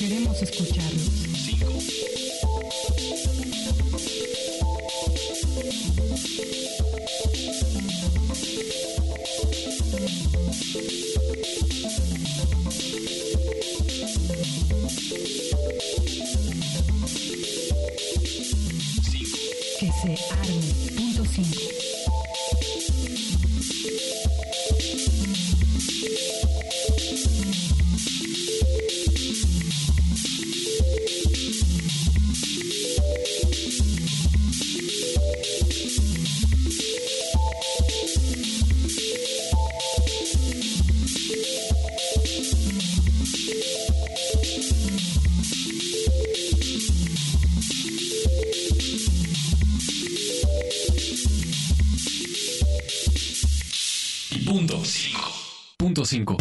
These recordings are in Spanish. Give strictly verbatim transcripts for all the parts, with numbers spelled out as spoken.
Queremos escucharlos. Cinco. Que se arme. Punto cinco. Punto cinco. Punto cinco.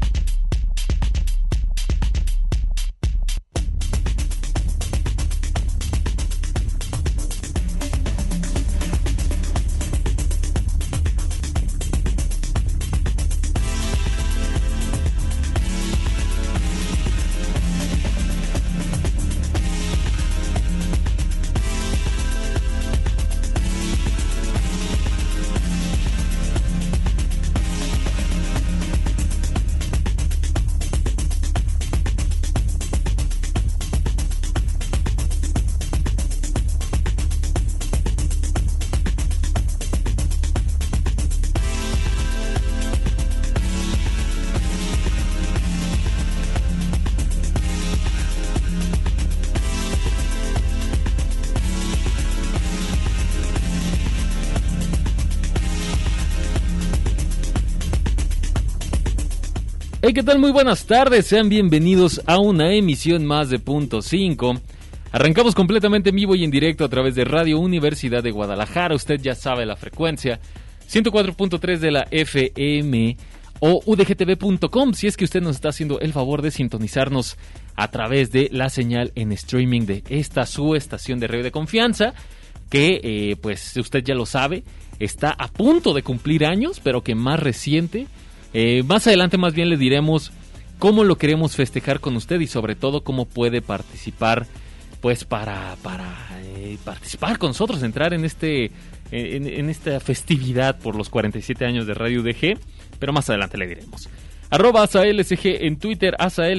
Hey, ¿qué tal? Muy buenas tardes, sean bienvenidos a una emisión más de Punto cinco. Arrancamos completamente en vivo y en directo a través de Radio Universidad de Guadalajara. Usted ya sabe la frecuencia, ciento cuatro punto tres de la F M o u d g t v punto com, si es que usted nos está haciendo el favor de sintonizarnos a través de la señal en streaming de esta su estación de radio de confianza, que eh, pues usted ya lo sabe, está a punto de cumplir años, pero que más reciente. Eh, más adelante más bien le diremos cómo lo queremos festejar con usted y sobre todo cómo puede participar, pues para, para eh, participar con nosotros, entrar en este en, en esta festividad por los cuarenta y siete años de Radio U D G, pero más adelante le diremos. Arroba AsaelSG en Twitter,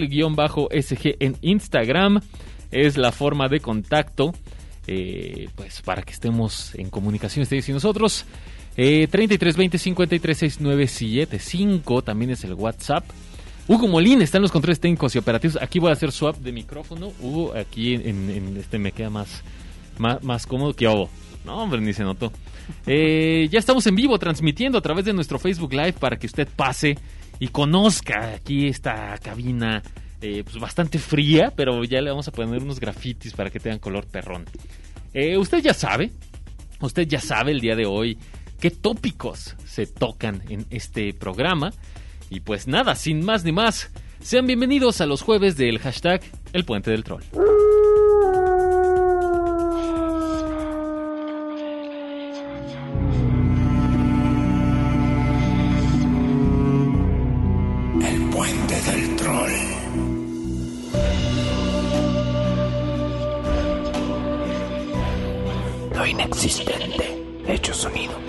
Asael-SG en Instagram, es la forma de contacto, eh, pues para que estemos en comunicación ustedes y nosotros. Eh, treinta y tres veinte cincuenta y tres sesenta y nueve setenta y cinco también es el WhatsApp. Hugo Molina está en los controles técnicos y operativos. Aquí voy a hacer swap de micrófono. Hugo, aquí en, en este me queda más, más, más cómodo que Hugo. No, hombre, ni se notó. Eh, ya estamos en vivo transmitiendo a través de nuestro Facebook Live para que usted pase y conozca aquí esta cabina eh, pues bastante fría, pero ya le vamos a poner unos grafitis para que tengan color perrón. Eh, usted ya sabe, usted ya sabe el día de hoy qué tópicos se tocan en este programa. Y pues nada, sin más ni más, sean bienvenidos a los jueves del hashtag El Puente del Troll. El Puente del Troll. Lo inexistente hecho sonido.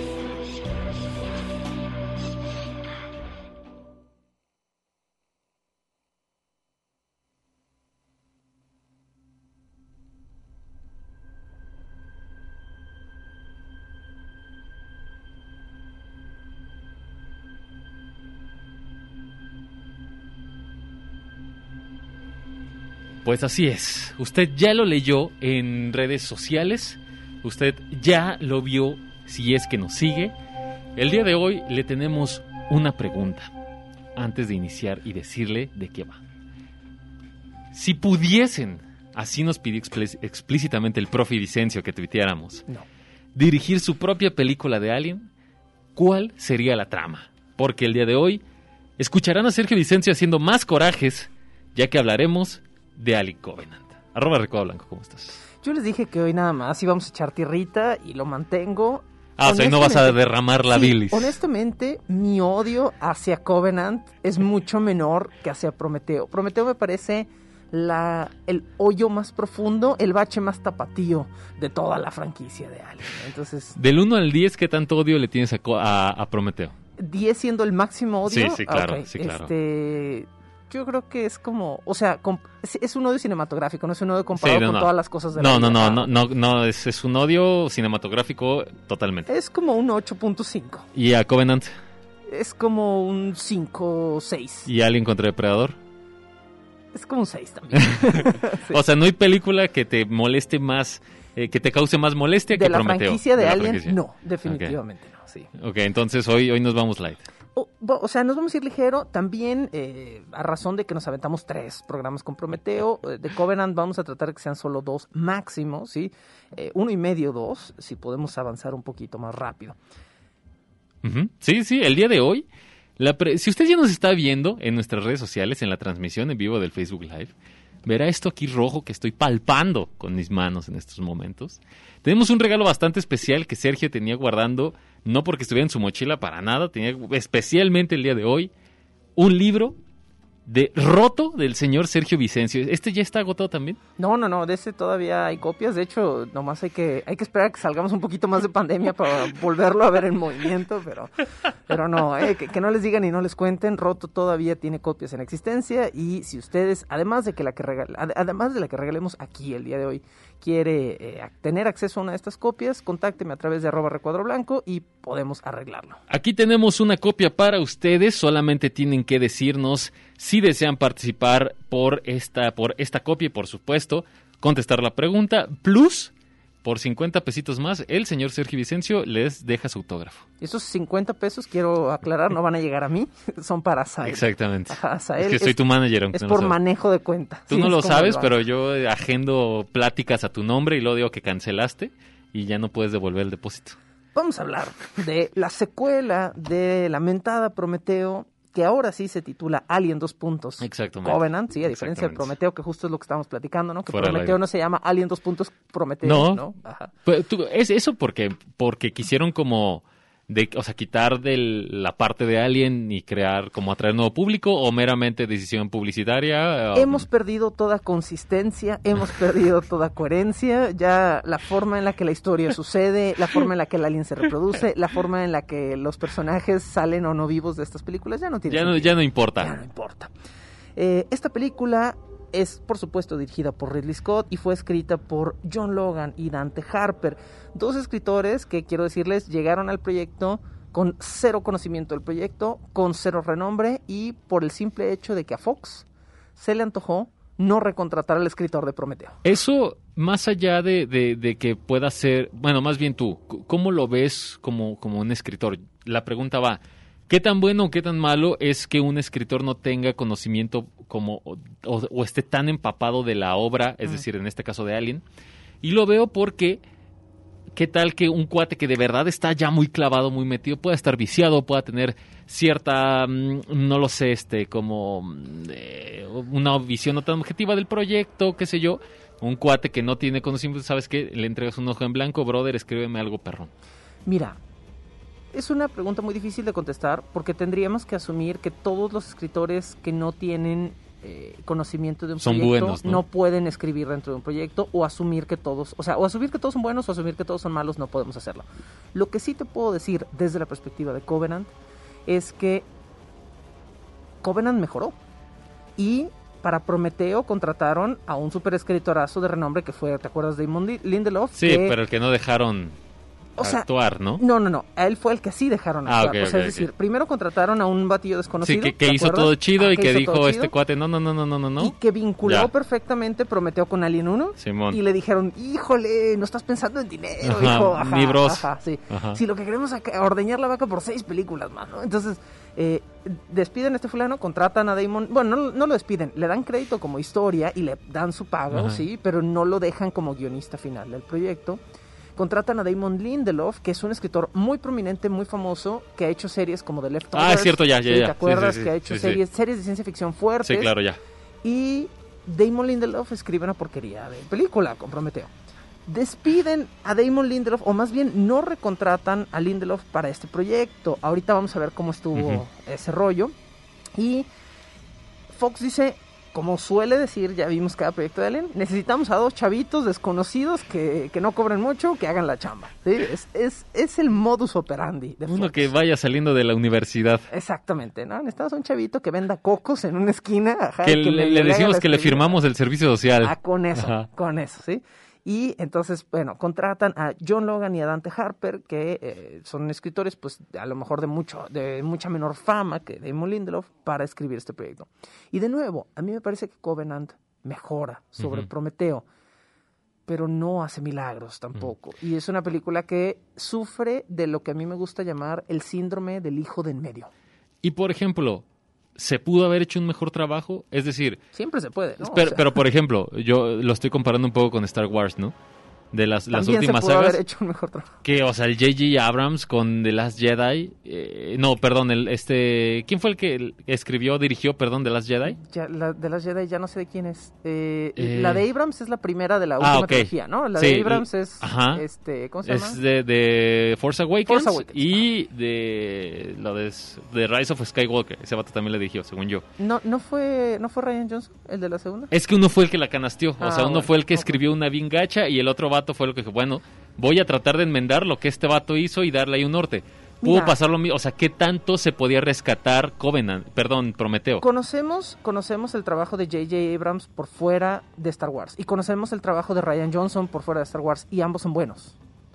Pues así es, usted ya lo leyó en redes sociales, usted ya lo vio si es que nos sigue. El día de hoy le tenemos una pregunta antes de iniciar y decirle de qué va. Si pudiesen, así nos pidió explí- explícitamente el profe Vicencio que tuiteáramos, no. dirigir su propia película de Alien, ¿cuál sería la trama? Porque el día de hoy escucharán a Sergio Vicencio haciendo más corajes, ya que hablaremos de Alien Covenant. Arroba Recodo Blanco, ¿cómo estás? Yo les dije que hoy nada más íbamos a echar tierrita y lo mantengo. Ah, o sea, no vas a derramar la sí, bilis. Honestamente, mi odio hacia Covenant es mucho menor que hacia Prometeo. Prometeo me parece la, el hoyo más profundo, el bache más tapatío de toda la franquicia de Alien. Entonces, Del uno al diez, ¿qué tanto odio le tienes a, co- a, a Prometeo? diez siendo el máximo odio. Sí, sí, claro, Ok, sí, claro. Este, yo creo que es como, o sea, comp- es, es un odio cinematográfico, no es un odio comparado Sí, no, con no. todas las cosas de la No, no, vida. no, no, no, no, es, es un odio cinematográfico totalmente. Es como un ocho punto cinco. ¿Y a Covenant? Es como un cinco o seis. ¿Y Alien contra Depredador? Es como un seis también. Sí. O sea, no hay película que te moleste más, eh, que te cause más molestia De que la Prometeo. franquicia de, la Alien, franquicia. no, definitivamente no, sí. Ok, entonces hoy, hoy nos vamos light. O, bo- o sea, nos vamos a ir ligero. También, eh, a razón de que nos aventamos tres programas con Prometeo, eh, de Covenant vamos a tratar de que sean solo dos máximo, ¿sí? Eh, uno y medio, dos, si podemos avanzar un poquito más rápido. Ujú. Sí, sí, el día de hoy, la pre- si usted ya nos está viendo en nuestras redes sociales, en la transmisión en vivo del Facebook Live, verá esto aquí rojo que estoy palpando con mis manos en estos momentos. Tenemos un regalo bastante especial que Sergio tenía guardando, no porque estuviera en su mochila para nada, tenía especialmente el día de hoy un libro de Roto del señor Sergio Vicencio. ¿Este ya está agotado también? No, no, no, de ese todavía hay copias. De hecho, nomás hay que hay que esperar a que salgamos un poquito más de pandemia para volverlo a ver en movimiento, pero pero no, eh, que, que no les digan y no les cuenten. Roto todavía tiene copias en existencia y si ustedes, además de que la que regal- ad- además de la que regalemos aquí el día de hoy, quiere eh, tener acceso a una de estas copias, contácteme a través de arroba recuadro blanco y podemos arreglarlo. Aquí tenemos una copia para ustedes, solamente tienen que decirnos si desean participar por esta, por esta copia y por supuesto contestar la pregunta, plus por cincuenta pesitos más el señor Sergio Vicencio les deja su autógrafo. Esos cincuenta pesos, quiero aclarar, no van a llegar a mí, son para Sael. Exactamente. Ajá, Sael Es que soy tu manager, aunque Es no por lo sabes. manejo de cuenta. Tú Sí, no es lo como sabes, lo pero hago. yo agendo pláticas a tu nombre y luego digo que cancelaste y ya no puedes devolver el depósito. Vamos a hablar de la secuela de la mentada Prometeo, que ahora sí se titula Alien dos puntos Exactamente. Covenant, sí, a diferencia de Exactamente. Prometeo, que justo es lo que estábamos platicando, ¿no? Que Fuera del Prometeo aire. no se llama Alien dos puntos Prometeo, No. ¿no? Ajá. Pues, tú- es eso porque, porque quisieron como, de, o sea, quitar de la parte de Alien y crear, como atraer nuevo público o meramente decisión publicitaria. um, Hemos perdido toda consistencia, hemos perdido toda coherencia, ya la forma en la que la historia sucede, la forma en la que el alien se reproduce, la forma en la que los personajes salen o no vivos de estas películas, ya no tiene ya no, sentido. ya no importa. Ya no importa. Eh, esta película es, por supuesto, dirigida por Ridley Scott y fue escrita por John Logan y Dante Harper, dos escritores que, quiero decirles, llegaron al proyecto con cero conocimiento del proyecto, con cero renombre y por el simple hecho de que a Fox se le antojó no recontratar al escritor de Prometeo. Eso, más allá de, de, de que pueda ser, bueno, más bien tú, c- ¿cómo lo ves como, como un escritor? La pregunta va, ¿qué tan bueno o qué tan malo es que un escritor no tenga conocimiento como o, o- o esté tan empapado de la obra, es Mm. decir, en este caso de Alien? Y lo veo porque, ¿qué tal que un cuate que de verdad está ya muy clavado, muy metido, pueda estar viciado, pueda tener cierta, mm, no lo sé, este, como mm, eh, una visión no tan objetiva del proyecto, qué sé yo? Un cuate que no tiene conocimiento, ¿sabes qué? Le entregas un ojo en blanco, brother, escríbeme algo perrón. Mira, es una pregunta muy difícil de contestar porque tendríamos que asumir que todos los escritores que no tienen eh, conocimiento de un Son proyecto buenos, ¿no? pueden escribir dentro de un proyecto o asumir que todos, o sea, o asumir que todos son buenos o asumir que todos son malos, no podemos hacerlo. Lo que sí te puedo decir desde la perspectiva de Covenant es que Covenant mejoró y para Prometeo contrataron a un super escritorazo de renombre que fue, ¿te acuerdas de Damon Lindelof? Sí, que, pero el que no dejaron o sea, actuar, ¿no? No, no, no. A él fue el que sí dejaron Ah, actuar. ok, o sea, ok, es decir, ok. primero contrataron a un batillo Sí, desconocido. que, que ¿te hizo acuerdas? todo chido Ah, y que hizo dijo todo este chido, cuate, no, no, no, no, no, no, no. Y que vinculó Ya. perfectamente Prometeo con Alien uno. Simón. Y le dijeron, híjole, no estás pensando en dinero, Ajá, hijo. Ajá, ni bros. Ajá, sí. Ajá. Si lo que queremos es ordeñar la vaca por seis películas más, ¿no? Entonces, eh, despiden a este fulano, contratan a Damon. Bueno, no, no lo despiden, le dan crédito como historia y le dan su pago, Ajá. sí, pero no lo dejan como guionista final del proyecto. Contratan a Damon Lindelof, que es un escritor muy prominente, muy famoso, que ha hecho series como The Leftovers. Ah, es cierto, ya, ya, ¿sí? ya. ¿Te acuerdas? Sí, sí, sí. Que ha hecho Sí, sí. series, series de ciencia ficción fuertes. Sí, claro, ya. Y Damon Lindelof escribe una porquería de película con Prometeo. Despiden a Damon Lindelof, o más bien no recontratan a Lindelof para este proyecto. Ahorita vamos a ver cómo estuvo Ujú. ese rollo. Y Fox dice, como suele decir, ya vimos cada proyecto de Alien, necesitamos a dos chavitos desconocidos que, que no cobren mucho, que hagan la chamba. ¿Sí? Es, es, es el modus operandi de Uno Fox. que vaya saliendo de la universidad. Exactamente, ¿no? Necesitamos un chavito que venda cocos en una esquina. Ajá, Que, que le, le- le le decimos haga que le la firmamos el servicio social. Ah, con eso, Ajá. con eso, ¿sí? Y entonces, bueno, contratan a John Logan y a Dante Harper, que eh, son escritores, pues, a lo mejor de mucho, de mucha menor fama que Damon Lindelof, para escribir este proyecto. Y de nuevo, a mí me parece que Covenant mejora sobre Ujú. Prometeo, pero no hace milagros tampoco. Y es una película que sufre de lo que a mí me gusta llamar el síndrome del hijo de en medio. Y por ejemplo, ¿se pudo haber hecho un mejor trabajo? Es decir, Siempre se puede, ¿no? O pero, sea, pero por ejemplo, yo lo estoy comparando un poco con Star Wars, ¿no? De las, las también últimas se pudo sagas. haber hecho un mejor trabajo. Que, o sea, el J J Abrams con The Last Jedi. eh, no, perdón, el este. ¿Quién fue el que escribió, dirigió, perdón, The Last Jedi? Ya, la, de las Jedi ya no sé de quién es. Eh, Eh. La de Abrams es la primera de la Ah, última ok. trilogía, ¿no? La Sí, de Abrams es, ajá. este, ¿cómo se llama? Es de, de Force Awakens, Force Awakens, y de lo de, de Rise of Skywalker. Ese vato también le dirigió, según yo. No, no fue, no fue Ryan Johnson, el de la segunda. Es que uno fue el que la canasteó. O Ah, sea, uno bueno, fue el que ok. escribió una bien gacha y el otro vato fue el que dijo, bueno, voy a tratar de enmendar lo que este vato hizo y darle ahí un norte. Pudo Mira. pasar lo mismo. O sea, ¿qué tanto se podía rescatar Covenant? Perdón, Prometeo. Conocemos, conocemos el trabajo de J J Abrams por fuera de Star Wars y conocemos el trabajo de Ryan Johnson por fuera de Star Wars y ambos son buenos.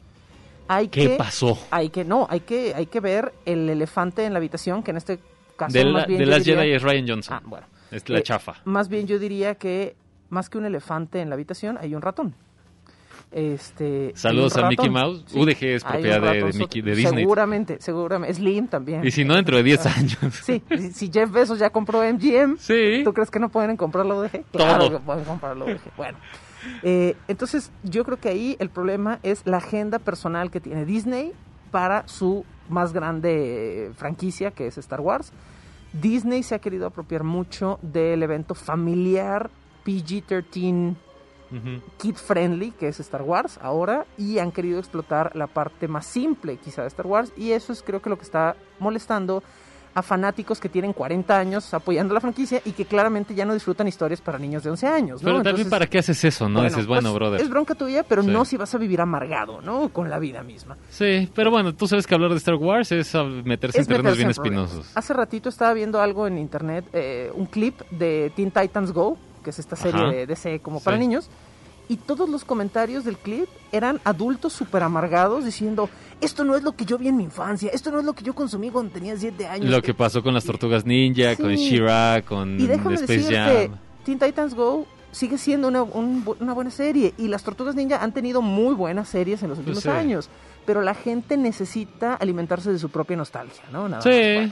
Hay ¿Qué que, pasó? Hay que, no, hay que, hay que ver el elefante en la habitación, que en este caso De, más la, bien de yo Last diría- Jedi es Ryan Johnson. Ah, bueno. Es la Eh, chafa. Más bien yo diría que más que un elefante en la habitación hay un ratón. Este, Saludos hay un a Mickey ratón. Mouse. Sí, U D G es hay propiedad un de, de, ratón. Mickey, de Disney. Seguramente, seguramente. Slim también. Y si no, dentro de diez años. Sí, si, si Jeff Bezos ya compró M G M, Sí. ¿tú crees que no pueden comprar la U D G? Todo. Claro que pueden comprar la U D G. Bueno, eh, entonces yo creo que ahí el problema es la agenda personal que tiene Disney para su más grande eh, franquicia, que es Star Wars. Disney se ha querido apropiar mucho del evento familiar P G trece Ujú. kid friendly, que es Star Wars ahora, y han querido explotar la parte más simple quizá de Star Wars, y eso es creo que lo que está molestando a fanáticos que tienen cuarenta años apoyando la franquicia y que claramente ya no disfrutan historias para niños de once años, ¿no? Pero también, Entonces, ¿para qué haces eso, no? Dices, bueno, pues, brother. es bronca tuya, pero Sí. no si vas a vivir amargado, ¿no? Con la vida misma. Sí, pero bueno, tú sabes que hablar de Star Wars es ah, meterse Es en terrenos meterse bien en problemas. espinosos. Hace ratito estaba viendo algo en internet, eh, un clip de Teen Titans Go, que es esta serie Ajá. de D C como para Sí. niños, y todos los comentarios del clip eran adultos súper amargados diciendo, esto no es lo que yo vi en mi infancia, esto no es lo que yo consumí cuando tenía siete años. Lo que pasó con las Tortugas Ninja, Sí. con She-Ra, con Y déjame Space decirte, Jam. Teen Titans Go sigue siendo una, un bu- una buena serie, y las Tortugas Ninja han tenido muy buenas series en los últimos sí. años, pero la gente necesita alimentarse de su propia nostalgia, ¿no? Nada Sí. más. Bueno.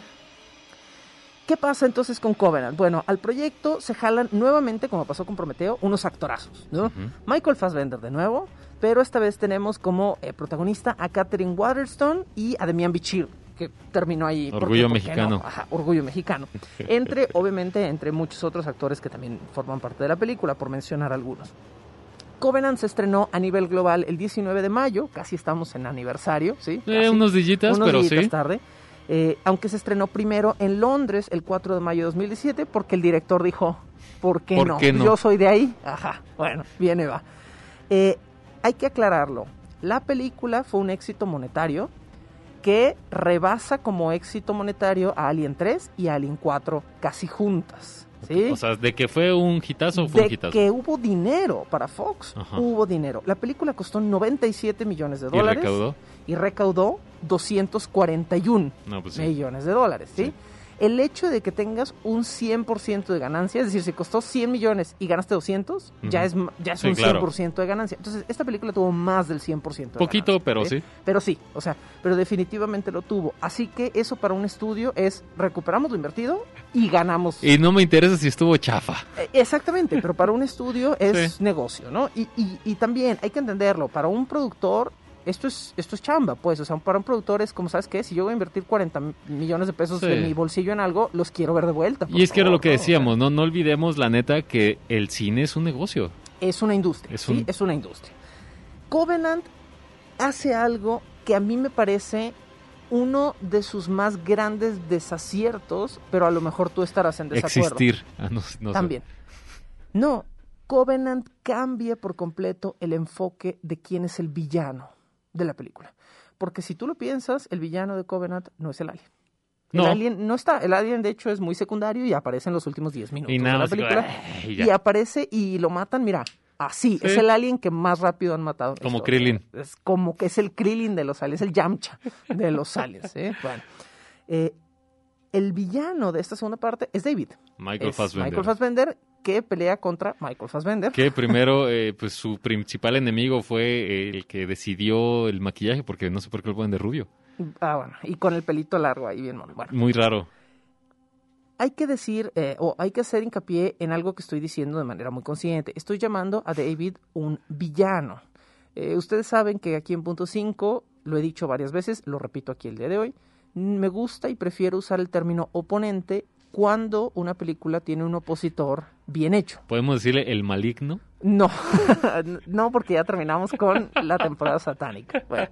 ¿Qué pasa entonces con Covenant? Bueno, al proyecto se jalan nuevamente, como pasó con Prometeo, unos actorazos, ¿no? Ujú. Michael Fassbender de nuevo, pero esta vez tenemos como eh, protagonista a Katherine Waterston y a Demian Bichir, que terminó ahí. ¿por qué? Orgullo ¿Por qué mexicano. no? Ajá, orgullo mexicano. Entre, obviamente, entre muchos otros actores que también forman parte de la película, por mencionar algunos. Covenant se estrenó a nivel global el diecinueve de mayo, casi estamos en aniversario, ¿sí? Eh, Casi. unos dillitas, Unos pero días sí. tarde. Eh, aunque se estrenó primero en Londres el cuatro de mayo de dos mil diecisiete, porque el director dijo, ¿por qué, ¿Por no? qué no? Yo soy de ahí. Ajá, bueno, viene, va. Eh, hay que aclararlo. La película fue un éxito monetario que rebasa como éxito monetario a Alien tres y a Alien cuatro casi juntas. ¿Sí? O sea, de que fue un hitazo, fue De un hitazo. que hubo dinero para Fox, Ajá. hubo dinero. La película costó noventa y siete millones de ¿Y dólares recaudó? y recaudó doscientos cuarenta y uno No, pues sí. millones de dólares, ¿sí? Sí. El hecho de que tengas un cien por ciento de ganancia, es decir, si costó cien millones y ganaste doscientos, Ujú. ya es, m- ya es Sí, un claro. cien por ciento de ganancia. Entonces, esta película tuvo más del cien por ciento de Poquito, ganancia, pero sí. Pero sí, o sea, pero definitivamente lo tuvo. Así que eso para un estudio es recuperamos lo invertido y ganamos. Y no me interesa si estuvo chafa. Eh, Exactamente, pero para un estudio es Sí. negocio, ¿no? Y, y, y también hay que entenderlo, para un productor esto es esto es chamba, pues, o sea, para un productor es como, ¿sabes qué? Si yo voy a invertir cuarenta millones de pesos Sí. de mi bolsillo en algo, los quiero ver de vuelta. por Y es que era favor, lo que ¿no? O decíamos, ¿no? No olvidemos, la neta, que el cine es un negocio. sea, es una industria, Es ¿sí? un- Es una industria. Covenant hace algo que a mí me parece uno de sus más grandes desaciertos, pero a lo mejor tú estarás en desacuerdo. Existir. Ah, no, no sé. También. No, Covenant cambia por completo el enfoque de quién es el villano de la película. Porque si tú lo piensas, el villano de Covenant no es el alien. El No. alien no está. El alien, de hecho, es muy secundario y aparece en los últimos diez minutos Y de nada la más, película. ay, Y ya. aparece y lo matan, mira, así. Sí. Es el alien que más rápido han matado. en la Como historia. Krillin. Es como que es el Krillin de los aliens, el Yamcha de los aliens. ¿eh? Bueno, eh, el villano de esta segunda parte es David. Michael Es Fassbender. Michael Fassbender, que pelea contra Michael Fassbender. Que primero, eh, pues su principal enemigo fue eh, el que decidió el maquillaje, porque no sé por qué lo ponen de rubio. Ah, bueno, y con el pelito largo ahí bien mono. Bueno, Muy raro. hay que decir, eh, o hay que hacer hincapié en algo que estoy diciendo de manera muy consciente. Estoy llamando a David un villano. Eh, ustedes saben que aquí en Punto cinco, lo he dicho varias veces, lo repito aquí el día de hoy, me gusta y prefiero usar el término oponente cuando una película tiene un opositor bien hecho. ¿Podemos decirle el maligno? No, no, porque ya terminamos con la temporada satánica. Bueno,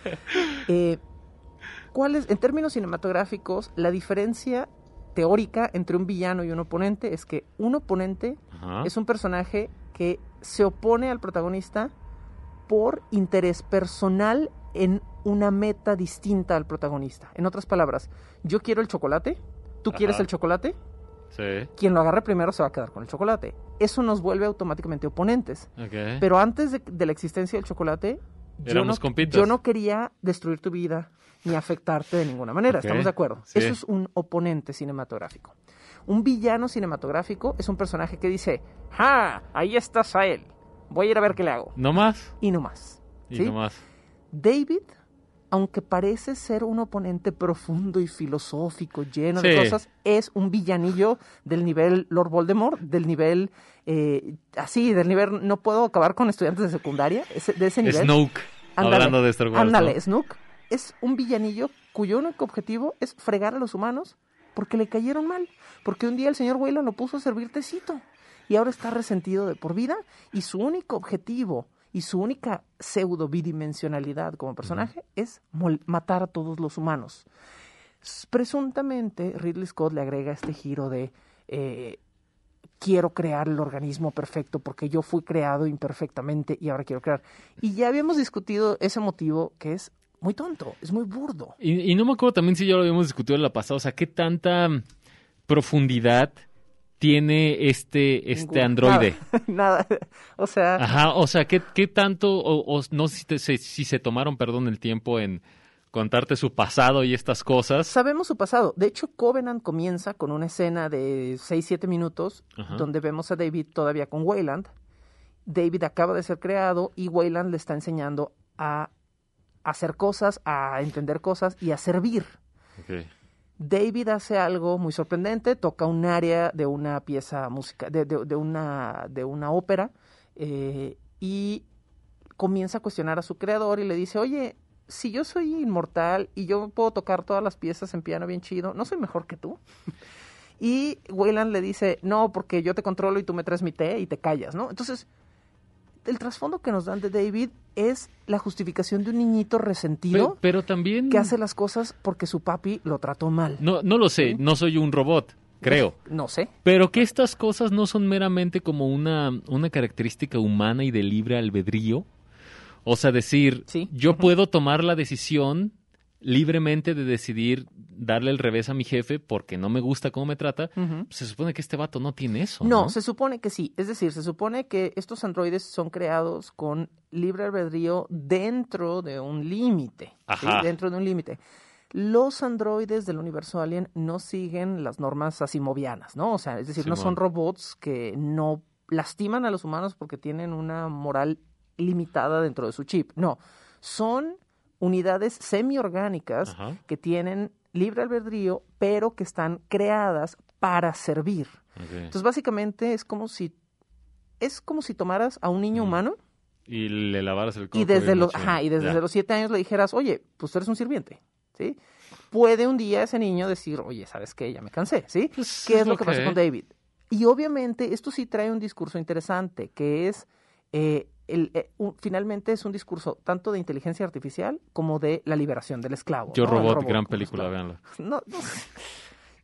eh, ¿cuál es, en términos cinematográficos, la diferencia teórica entre un villano y un oponente? Es que un oponente Ajá. es un personaje que se opone al protagonista por interés personal en una meta distinta al protagonista. En otras palabras, yo quiero el chocolate, tú Ajá. quieres el chocolate, Sí. quien lo agarre primero se va a quedar con el chocolate. Eso nos vuelve automáticamente oponentes. Ok. Pero antes de, de la existencia del chocolate, yo no, Éramos compitas. yo no quería destruir tu vida ni afectarte de ninguna manera. Ok, ¿Estamos de acuerdo? sí. Eso es un oponente cinematográfico. Un villano cinematográfico es un personaje que dice, ¡ja! Ahí está Sael. Voy a ir a ver qué le hago. ¿No más? Y no más. Y ¿sí? no más. David, aunque parece ser un oponente profundo y filosófico, lleno Sí. de cosas, es un villanillo del nivel Lord Voldemort, del nivel, eh, así, del nivel, no puedo acabar con estudiantes de secundaria, ese- de ese nivel. Snoke. Ándale, Hablando de Star Wars. Ándale, ¿no? Snoke es un villanillo cuyo único objetivo es fregar a los humanos porque le cayeron mal, porque un día el señor Weyland lo puso a servir tecito y ahora está resentido de por vida y su único objetivo y su única pseudo bidimensionalidad como personaje uh-huh. es mol- matar a todos los humanos. Presuntamente Ridley Scott le agrega este giro de eh, quiero crear el organismo perfecto porque yo fui creado imperfectamente y ahora quiero crear. Y ya habíamos discutido ese motivo que es muy tonto, es muy burdo. Y, y no me acuerdo también si ya lo habíamos discutido en la pasada, o sea, ¿qué tanta profundidad tiene este, este androide? Nada, nada. O sea... Ajá, o sea, ¿qué, qué tanto, o, o no sé si, te, si, si se tomaron, perdón, el tiempo en contarte su pasado y estas cosas? Sabemos su pasado. De hecho, Covenant comienza con una escena de seis siete minutos Ajá. donde vemos a David todavía con Weyland. David acaba de ser creado y Weyland le está enseñando a hacer cosas, a entender cosas y a servir. Okay. David hace algo muy sorprendente, toca un área de una pieza música, de, de, de una de una ópera eh, y comienza a cuestionar a su creador y le dice, oye, si yo soy inmortal y yo puedo tocar todas las piezas en piano bien chido, ¿no soy mejor que tú? Y Weyland le dice, no, porque yo te controlo y tú me traes mi té y te callas, ¿no? Entonces, el trasfondo que nos dan de David es la justificación de un niñito resentido pero, pero también que hace las cosas porque su papi lo trató mal. No, no lo sé, ¿sí? No soy un robot, creo. No, no sé. Pero que estas cosas no son meramente como una, una característica humana y de libre albedrío. O sea, decir, ¿sí? yo uh-huh. puedo tomar la decisión libremente de decidir darle el revés a mi jefe porque no me gusta cómo me trata. Uh-huh. Se supone que este vato no tiene eso, no, ¿no? Se supone que sí. Es decir, se supone que estos androides son creados con libre albedrío dentro de un límite. ¿sí? Dentro de un límite. Los androides del universo Alien no siguen las normas asimovianas, ¿no? O sea, es decir, sí, no man. son robots que no lastiman a los humanos porque tienen una moral limitada dentro de su chip. No, son unidades semiorgánicas Ajá. que tienen libre albedrío, pero que están creadas para servir. Okay. Entonces, básicamente es como si es como si tomaras a un niño mm. humano y le lavaras el coco y desde y los ajá, y desde los siete años le dijeras, oye, pues tú eres un sirviente, ¿sí? Puede un día ese niño decir, oye, ¿sabes qué? Ya me cansé, ¿sí? Pues ¿Qué es, es lo lo que que pasa con David? Y obviamente esto sí trae un discurso interesante, que es eh, El, eh, un, finalmente es un discurso tanto de inteligencia artificial como de la liberación del esclavo. Yo ¿no? Robot, robot, gran película, véanla. No, no.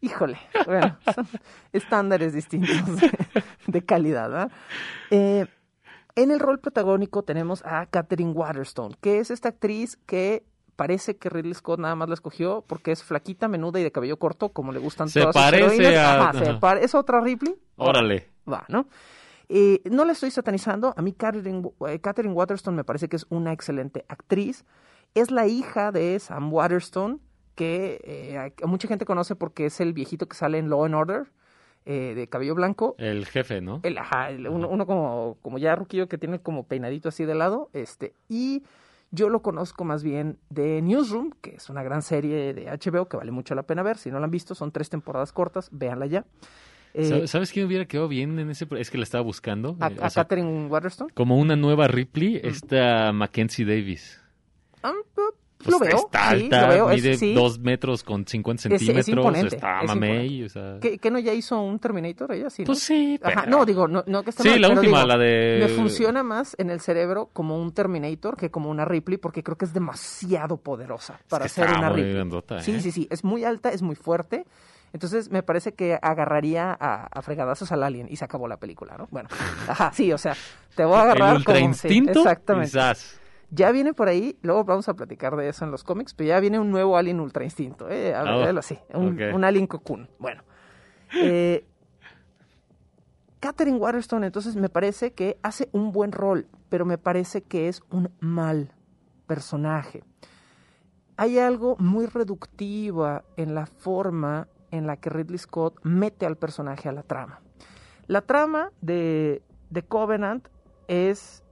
Híjole, bueno, son estándares distintos de, de calidad, ¿verdad? Eh, en el rol protagónico tenemos a Katherine Waterston, que es esta actriz que parece que Ridley Scott nada más la escogió porque es flaquita, menuda y de cabello corto, como le gustan Se todas parece sus heroínas. a- Ajá, se ajá. pare- ¿Es otra Ripley? Órale. Va, ¿no? Eh, no la estoy satanizando. A mí Katherine, eh, Katherine Waterston me parece que es una excelente actriz. Es la hija de Sam Waterston, que eh, a mucha gente conoce porque es el viejito que sale en Law and Order, eh, de cabello blanco. El jefe, ¿no? El, ajá, el- uno, uno como, como ya ruquillo que tiene como peinadito así de lado. Este, y yo lo conozco más bien de Newsroom, que es una gran serie de H B O que vale mucho la pena ver. Si no la han visto, son tres temporadas cortas, véanla ya. Eh, ¿Sabes- ¿Sabes quién hubiera quedado bien en ese? pro- Es que la estaba buscando. a, eh, a o sea, Katherine Waterston. como una nueva Ripley, Mm. esta Mackenzie Davis. Ah, pu- Pues lo veo, está sí, alta, lo veo, es- mide sí. dos metros con cincuenta Es- es centímetros, imponente, está es mamey, o sea... ¿Qué, qué no ya hizo un Terminator ella? Sí, ¿no? Pues sí, pero... Ajá, no, digo, no, no que esté Sí, mal, la pero última, digo, la de... me funciona más en el cerebro como un Terminator que como una Ripley, porque creo que es demasiado poderosa para que ser está una muy Ripley. grandota, ¿eh? Sí, sí, sí, es muy alta, es muy fuerte. Entonces me parece que agarraría a, a fregadazos al alien y se acabó la película, ¿no? Bueno, ajá, sí, o sea, te voy a agarrar El ultra como... instinto, sí, exactamente. quizás. Ya viene por ahí, luego vamos a platicar de eso en los cómics, pero ya viene un nuevo Alien Ultra Instinto, ¿eh? A Oh, ver, así, un, ok. un Alien Cocoon. Bueno, eh, Katherine Waterston entonces me parece que hace un buen rol, pero me parece que es un mal personaje. Hay algo muy reductiva en la forma en la que Ridley Scott mete al personaje a la trama. La trama de, de Covenant es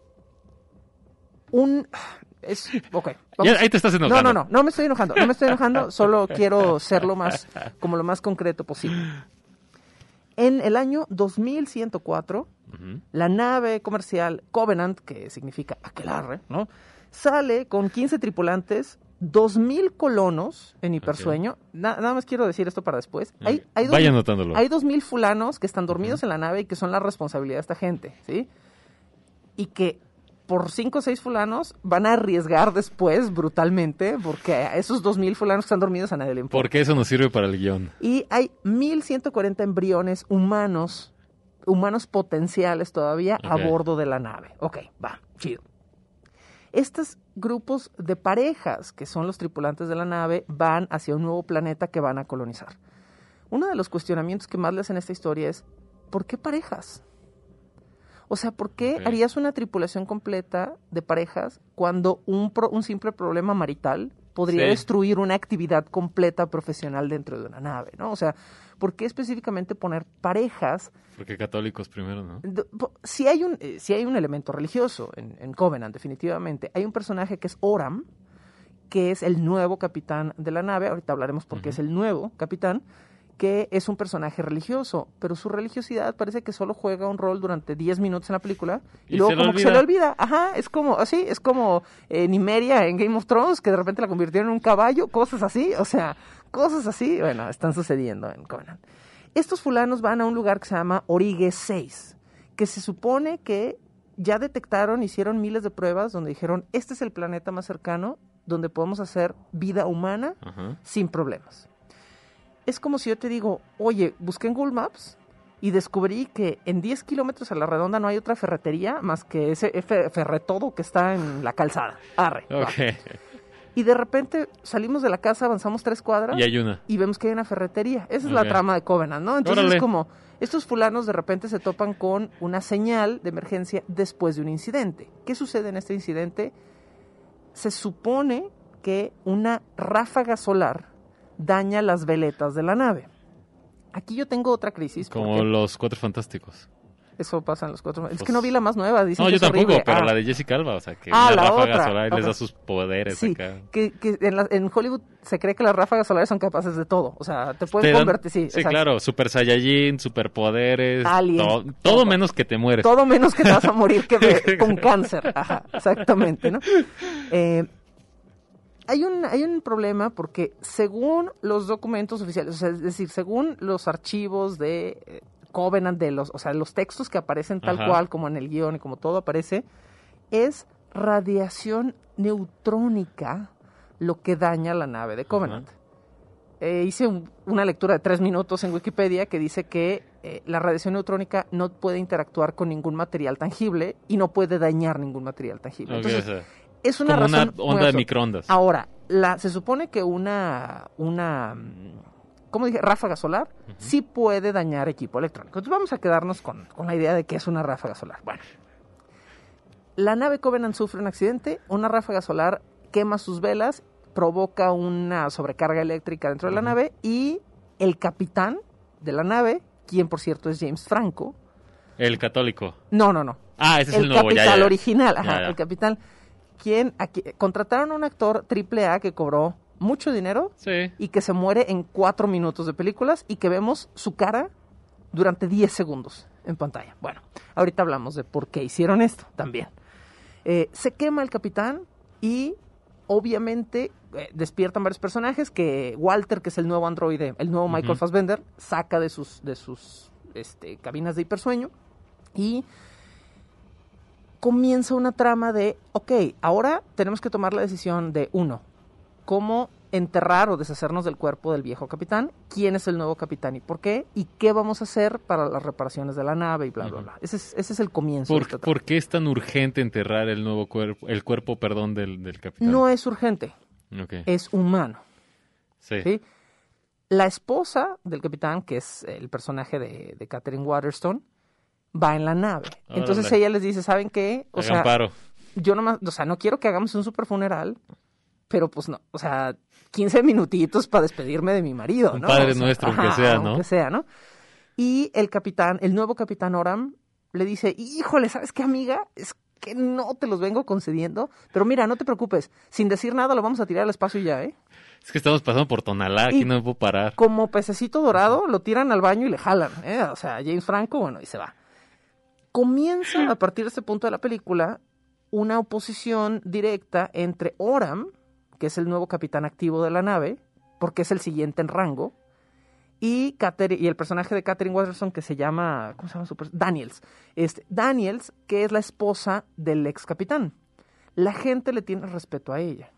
un... Es, ok, vamos. Ya, ahí te estás No, enojando. no, no, no me estoy enojando, no me estoy enojando, solo quiero ser lo más, como lo más concreto posible. En el año dos mil ciento cuatro, Ujú. la nave comercial Covenant, que significa aquelarre, ¿no? Sale con quince tripulantes, dos mil colonos en hipersueño. Na- nada más quiero decir esto para después. Hay, hay dos Vaya mil- anotándolo. Hay dos mil fulanos que están dormidos en la nave y que son la responsabilidad de esta gente, ¿sí? Y que por cinco o seis fulanos van a arriesgar después brutalmente porque a esos dos mil fulanos que están dormidos a nadie le importa. Porque eso nos sirve para el guión. Y hay mil ciento cuarenta embriones humanos, humanos potenciales todavía a Ok. bordo de la nave. Ok, va, chido. Estos grupos de parejas, que son los tripulantes de la nave, van hacia un nuevo planeta que van a colonizar. Uno de los cuestionamientos que más le hacen a esta historia es, ¿por qué parejas? O sea, ¿por qué Ok. harías una tripulación completa de parejas cuando un, pro- un simple problema marital podría Sí. destruir una actividad completa profesional dentro de una nave, ¿no? O sea, ¿por qué específicamente poner parejas? Porque católicos primero, ¿no? D- po- Si hay un, eh, si hay un elemento religioso en, en Covenant, definitivamente. Hay un personaje que es Oram, que es el nuevo capitán de la nave. Ahorita hablaremos por qué Ujú. es el nuevo capitán, que es un personaje religioso, pero su religiosidad parece que solo juega un rol durante diez minutos en la película y, Y luego se le como que se olvida. le olvida. Ajá, es como así, es como eh, Nymeria en Game of Thrones, que de repente la convirtieron en un caballo, cosas así, o sea, cosas así, bueno, están sucediendo en Covenant. Estos fulanos van a un lugar que se llama Origue seis, que se supone que ya detectaron, hicieron miles de pruebas donde dijeron, este es el planeta más cercano donde podemos hacer vida humana Ajá. sin problemas. Es como si yo te digo, oye, busqué en Google Maps y descubrí que en diez kilómetros a la redonda no hay otra ferretería más que ese fe- ferretodo que está en la calzada. Arre. va. Ok. Y de repente salimos de la casa, avanzamos tres cuadras Y hay una. y vemos que hay una ferretería. Esa es Ok. la trama de Covenant, ¿no? Entonces Órale. es como, estos fulanos de repente se topan con una señal de emergencia después de un incidente. ¿Qué sucede en este incidente? Se supone que una ráfaga solar daña las veletas de la nave. Aquí yo tengo otra crisis. Como porque los Cuatro Fantásticos. eso pasa en los cuatro... Es Pues- que no vi la más nueva. Dicen No, que yo es tampoco, horrible. pero Ah. la de Jessica Alba, o sea, que Ah, una la ráfaga otra. solar y les Ok. da sus poderes Sí, acá. que, que en, la- en Hollywood se cree que las ráfagas solares son capaces de todo. O sea, te pueden Te dan- convertir... Sí, sí, exacto. claro, Super Saiyajin, superpoderes, Alien, to- todo, todo. menos que te mueres. Todo menos que te vas a morir que de- con cáncer. Ajá, exactamente, ¿no? Eh, hay un, hay un problema porque según los documentos oficiales, o sea, es decir, según los archivos de eh, Covenant, de los, o sea, los textos que aparecen tal Ajá. cual como en el guión y como todo aparece, es radiación neutrónica lo que daña la nave de Covenant. eh, hice un, una lectura de tres minutos en Wikipedia que dice que eh, la radiación neutrónica no puede interactuar con ningún material tangible y no puede dañar ningún material tangible. Okay, Entonces, o sea, es una como razón una onda de microondas. Ahora, la, se supone que una, una, ¿cómo dije? Ráfaga solar uh-huh. sí puede dañar equipo electrónico. Entonces vamos a quedarnos con, con la idea de que es una ráfaga solar. Bueno, la nave Covenant sufre un accidente, una ráfaga solar quema sus velas, provoca una sobrecarga eléctrica dentro de la uh-huh. nave y el capitán de la nave, quien por cierto es James Franco. El católico. No, no, no. Ah, ese es el, el nuevo. El capitán ya, ya. original, ajá, ya, ya. el capitán. Quien aquí, contrataron a un actor triple A que cobró mucho dinero sí. y que se muere en cuatro minutos de películas y que vemos su cara durante diez segundos en pantalla. Bueno, ahorita hablamos de por qué hicieron esto también. Eh, se quema el capitán y obviamente eh, despiertan varios personajes que Walter, que es el nuevo androide, el nuevo Michael uh-huh. Fassbender, saca de sus, de sus este, cabinas de hipersueño y comienza una trama de, ok, ahora tenemos que tomar la decisión de, uno, cómo enterrar o deshacernos del cuerpo del viejo capitán, quién es el nuevo capitán y por qué, y qué vamos a hacer para las reparaciones de la nave y bla, bla, bla. Ese es, ese es el comienzo. ¿Por, de esta ¿Por qué es tan urgente enterrar el nuevo cuerpo, el cuerpo, perdón, del, del capitán? No es urgente, okay. es humano. Sí. ¿Sí? La esposa del capitán, que es el personaje de, de Catherine Waterston, va en la nave. Órale. Entonces ella les dice, ¿saben qué? O Hagan sea, paro. yo nomás, o sea, no quiero que hagamos un super funeral, pero pues no, o sea, quince minutitos para despedirme de mi marido, Un ¿no? padre o sea, nuestro, ajá, aunque sea, ¿no? Aunque sea, ¿no? Y el capitán, el nuevo capitán Oram, le dice, híjole, ¿sabes qué, amiga? Es que no te los vengo concediendo, pero mira, no te preocupes, sin decir nada lo vamos a tirar al espacio y ya, ¿eh? Es que estamos pasando por Tonalá, aquí y no me puedo parar. Como pececito dorado, lo tiran al baño y le jalan, ¿eh? O sea, James Franco, bueno, y se va. Comienza, a partir de este punto de la película, una oposición directa entre Oram, que es el nuevo capitán activo de la nave, porque es el siguiente en rango, y, Catherine, y el personaje de Catherine Waterston, que se llama, ¿cómo se llama su personaje? Daniels. Este, Daniels, que es la esposa del ex capitán. La gente le tiene respeto a ella.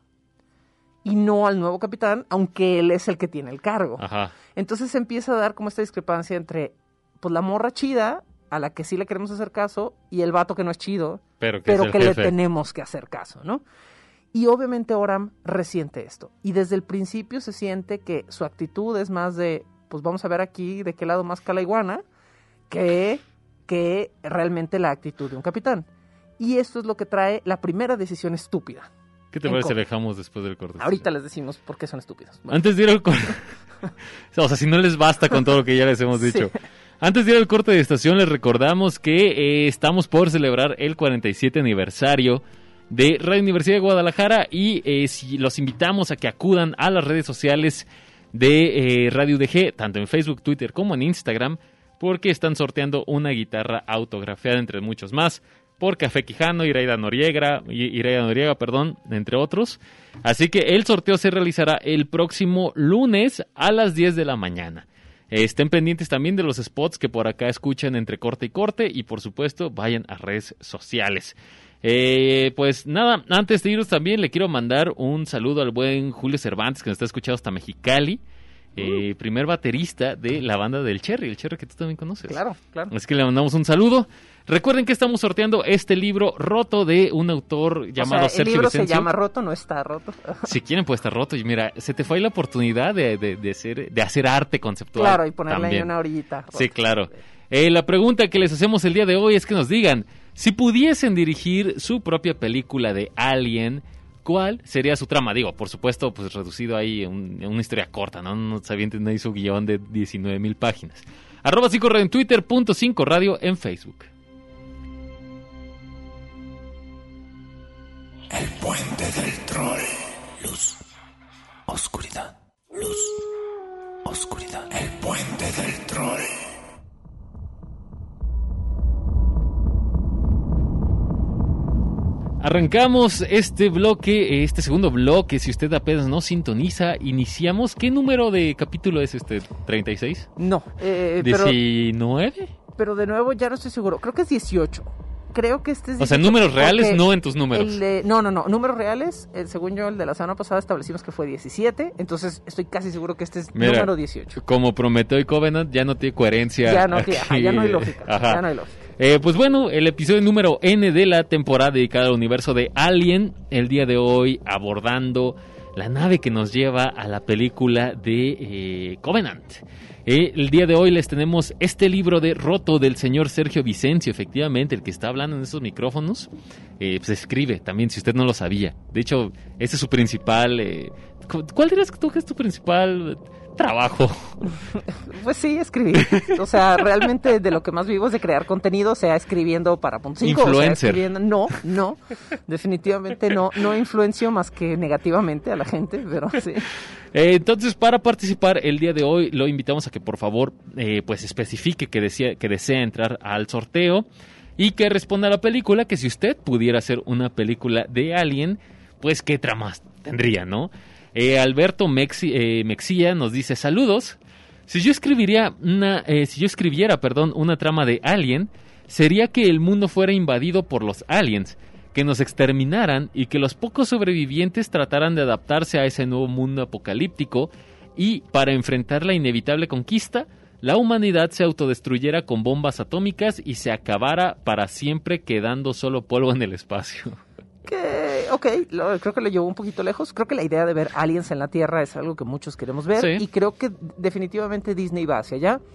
Y no al nuevo capitán, aunque él es el que tiene el cargo. Ajá. Entonces se empieza a dar como esta discrepancia entre, pues, la morra chida, a la que sí le queremos hacer caso, y el vato que no es chido, pero que, pero es el que jefe. le tenemos que hacer caso, ¿no? Y obviamente Oram resiente esto. Y desde el principio se siente que su actitud es más de, pues vamos a ver aquí de qué lado más cala iguana, que, que realmente la actitud de un capitán. Y esto es lo que trae la primera decisión estúpida. ¿Qué te parece si dejamos después del corte? Ahorita les decimos por qué son estúpidos. Bueno. Antes de ir al corte... o sea, si no les basta con todo lo que ya les hemos dicho. Sí. Antes de ir al corte de estación, les recordamos que eh, estamos por celebrar el cuarenta y siete aniversario de Radio Universidad de Guadalajara y eh, si los invitamos a que acudan a las redes sociales de eh, Radio U D G, tanto en Facebook, Twitter como en Instagram, porque están sorteando una guitarra autografiada entre muchos más por Café Quijano, Iraida Noriega, Iraida Noriega, perdón, entre otros. Así que el sorteo se realizará el próximo lunes a las diez de la mañana. Estén pendientes también de los spots que por acá escuchan entre corte y corte y por supuesto vayan a redes sociales. Eh, pues nada, antes de irnos también le quiero mandar un saludo al buen Julio Cervantes que nos está escuchando hasta Mexicali, eh, uh. primer baterista de la banda del Cherry, el Cherry que tú también conoces. Claro, claro. Es que le mandamos un saludo. Recuerden que estamos sorteando este libro roto de un autor llamado o sea, Sergio el libro Vicencio. Se llama Roto, no está roto. Si quieren puede estar roto. Y mira, se te fue ahí la oportunidad de, de, de, hacer, de hacer arte conceptual. Claro, y ponerle también. ahí una orillita. Rota. Sí, claro. Eh, la pregunta que les hacemos el día de hoy es que nos digan, si pudiesen dirigir su propia película de Alien, ¿cuál sería su trama? Digo, por supuesto, pues reducido ahí a un, una historia corta, ¿no? No se avienten ahí su guión de diecinueve mil páginas. Arroba cinco radio en Twitter, punto cinco radio en Facebook. El puente del troll. Luz. Oscuridad. Luz. Oscuridad. El puente del troll. Arrancamos este bloque, este segundo bloque, si usted apenas no sintoniza, iniciamos. ¿Qué número de capítulo es este? ¿treinta y seis? No. Eh, ¿diecinueve? Pero, pero de nuevo ya no estoy seguro. Creo que es dieciocho. creo que este es... O sea, números reales, porque no en tus números. el de- no, no, no, números reales, eh, según yo, el de la semana pasada establecimos que fue diecisiete, entonces estoy casi seguro que este es Mira, número dieciocho. Como Prometeo y Covenant, ya no tiene coherencia. Ya no, tiene- aquí. ya no hay lógica, Ajá. ya no hay lógica. Eh, pues bueno, el episodio número N de la temporada dedicada al universo de Alien, el día de hoy abordando la nave que nos lleva a la película de eh, Covenant. Eh, el día de hoy les tenemos este libro de Roto del señor Sergio Vicencio, efectivamente, el que está hablando en estos micrófonos, eh, pues escribe también, si usted no lo sabía. De hecho, ese es su principal... Eh, ¿cuál dirías que tú que es tu principal trabajo? Pues sí, escribir. O sea, realmente de lo que más vivo es de crear contenido, sea escribiendo para punto cinco, o sea, Influencer. escribiendo... No, no, definitivamente no, no influencio más que negativamente a la gente, pero sí. Eh, entonces, para participar el día de hoy, lo invitamos a que por favor eh, pues especifique que desea, que desea entrar al sorteo y que responda a la película, que si usted pudiera hacer una película de Alien, pues qué tramas tendría, ¿no? Eh, Alberto Mexi, eh, Mexía nos dice, saludos, si yo escribiría una, eh, si yo escribiera, perdón, una trama de Alien, sería que el mundo fuera invadido por los aliens, que nos exterminaran y que los pocos sobrevivientes trataran de adaptarse a ese nuevo mundo apocalíptico y, para enfrentar la inevitable conquista, la humanidad se autodestruyera con bombas atómicas y se acabara para siempre quedando solo polvo en el espacio. Que, ok, lo- creo que lo llevó un poquito lejos. Creo que la idea de ver aliens en la Tierra es algo que muchos queremos ver. Sí. Y creo que definitivamente Disney va hacia allá.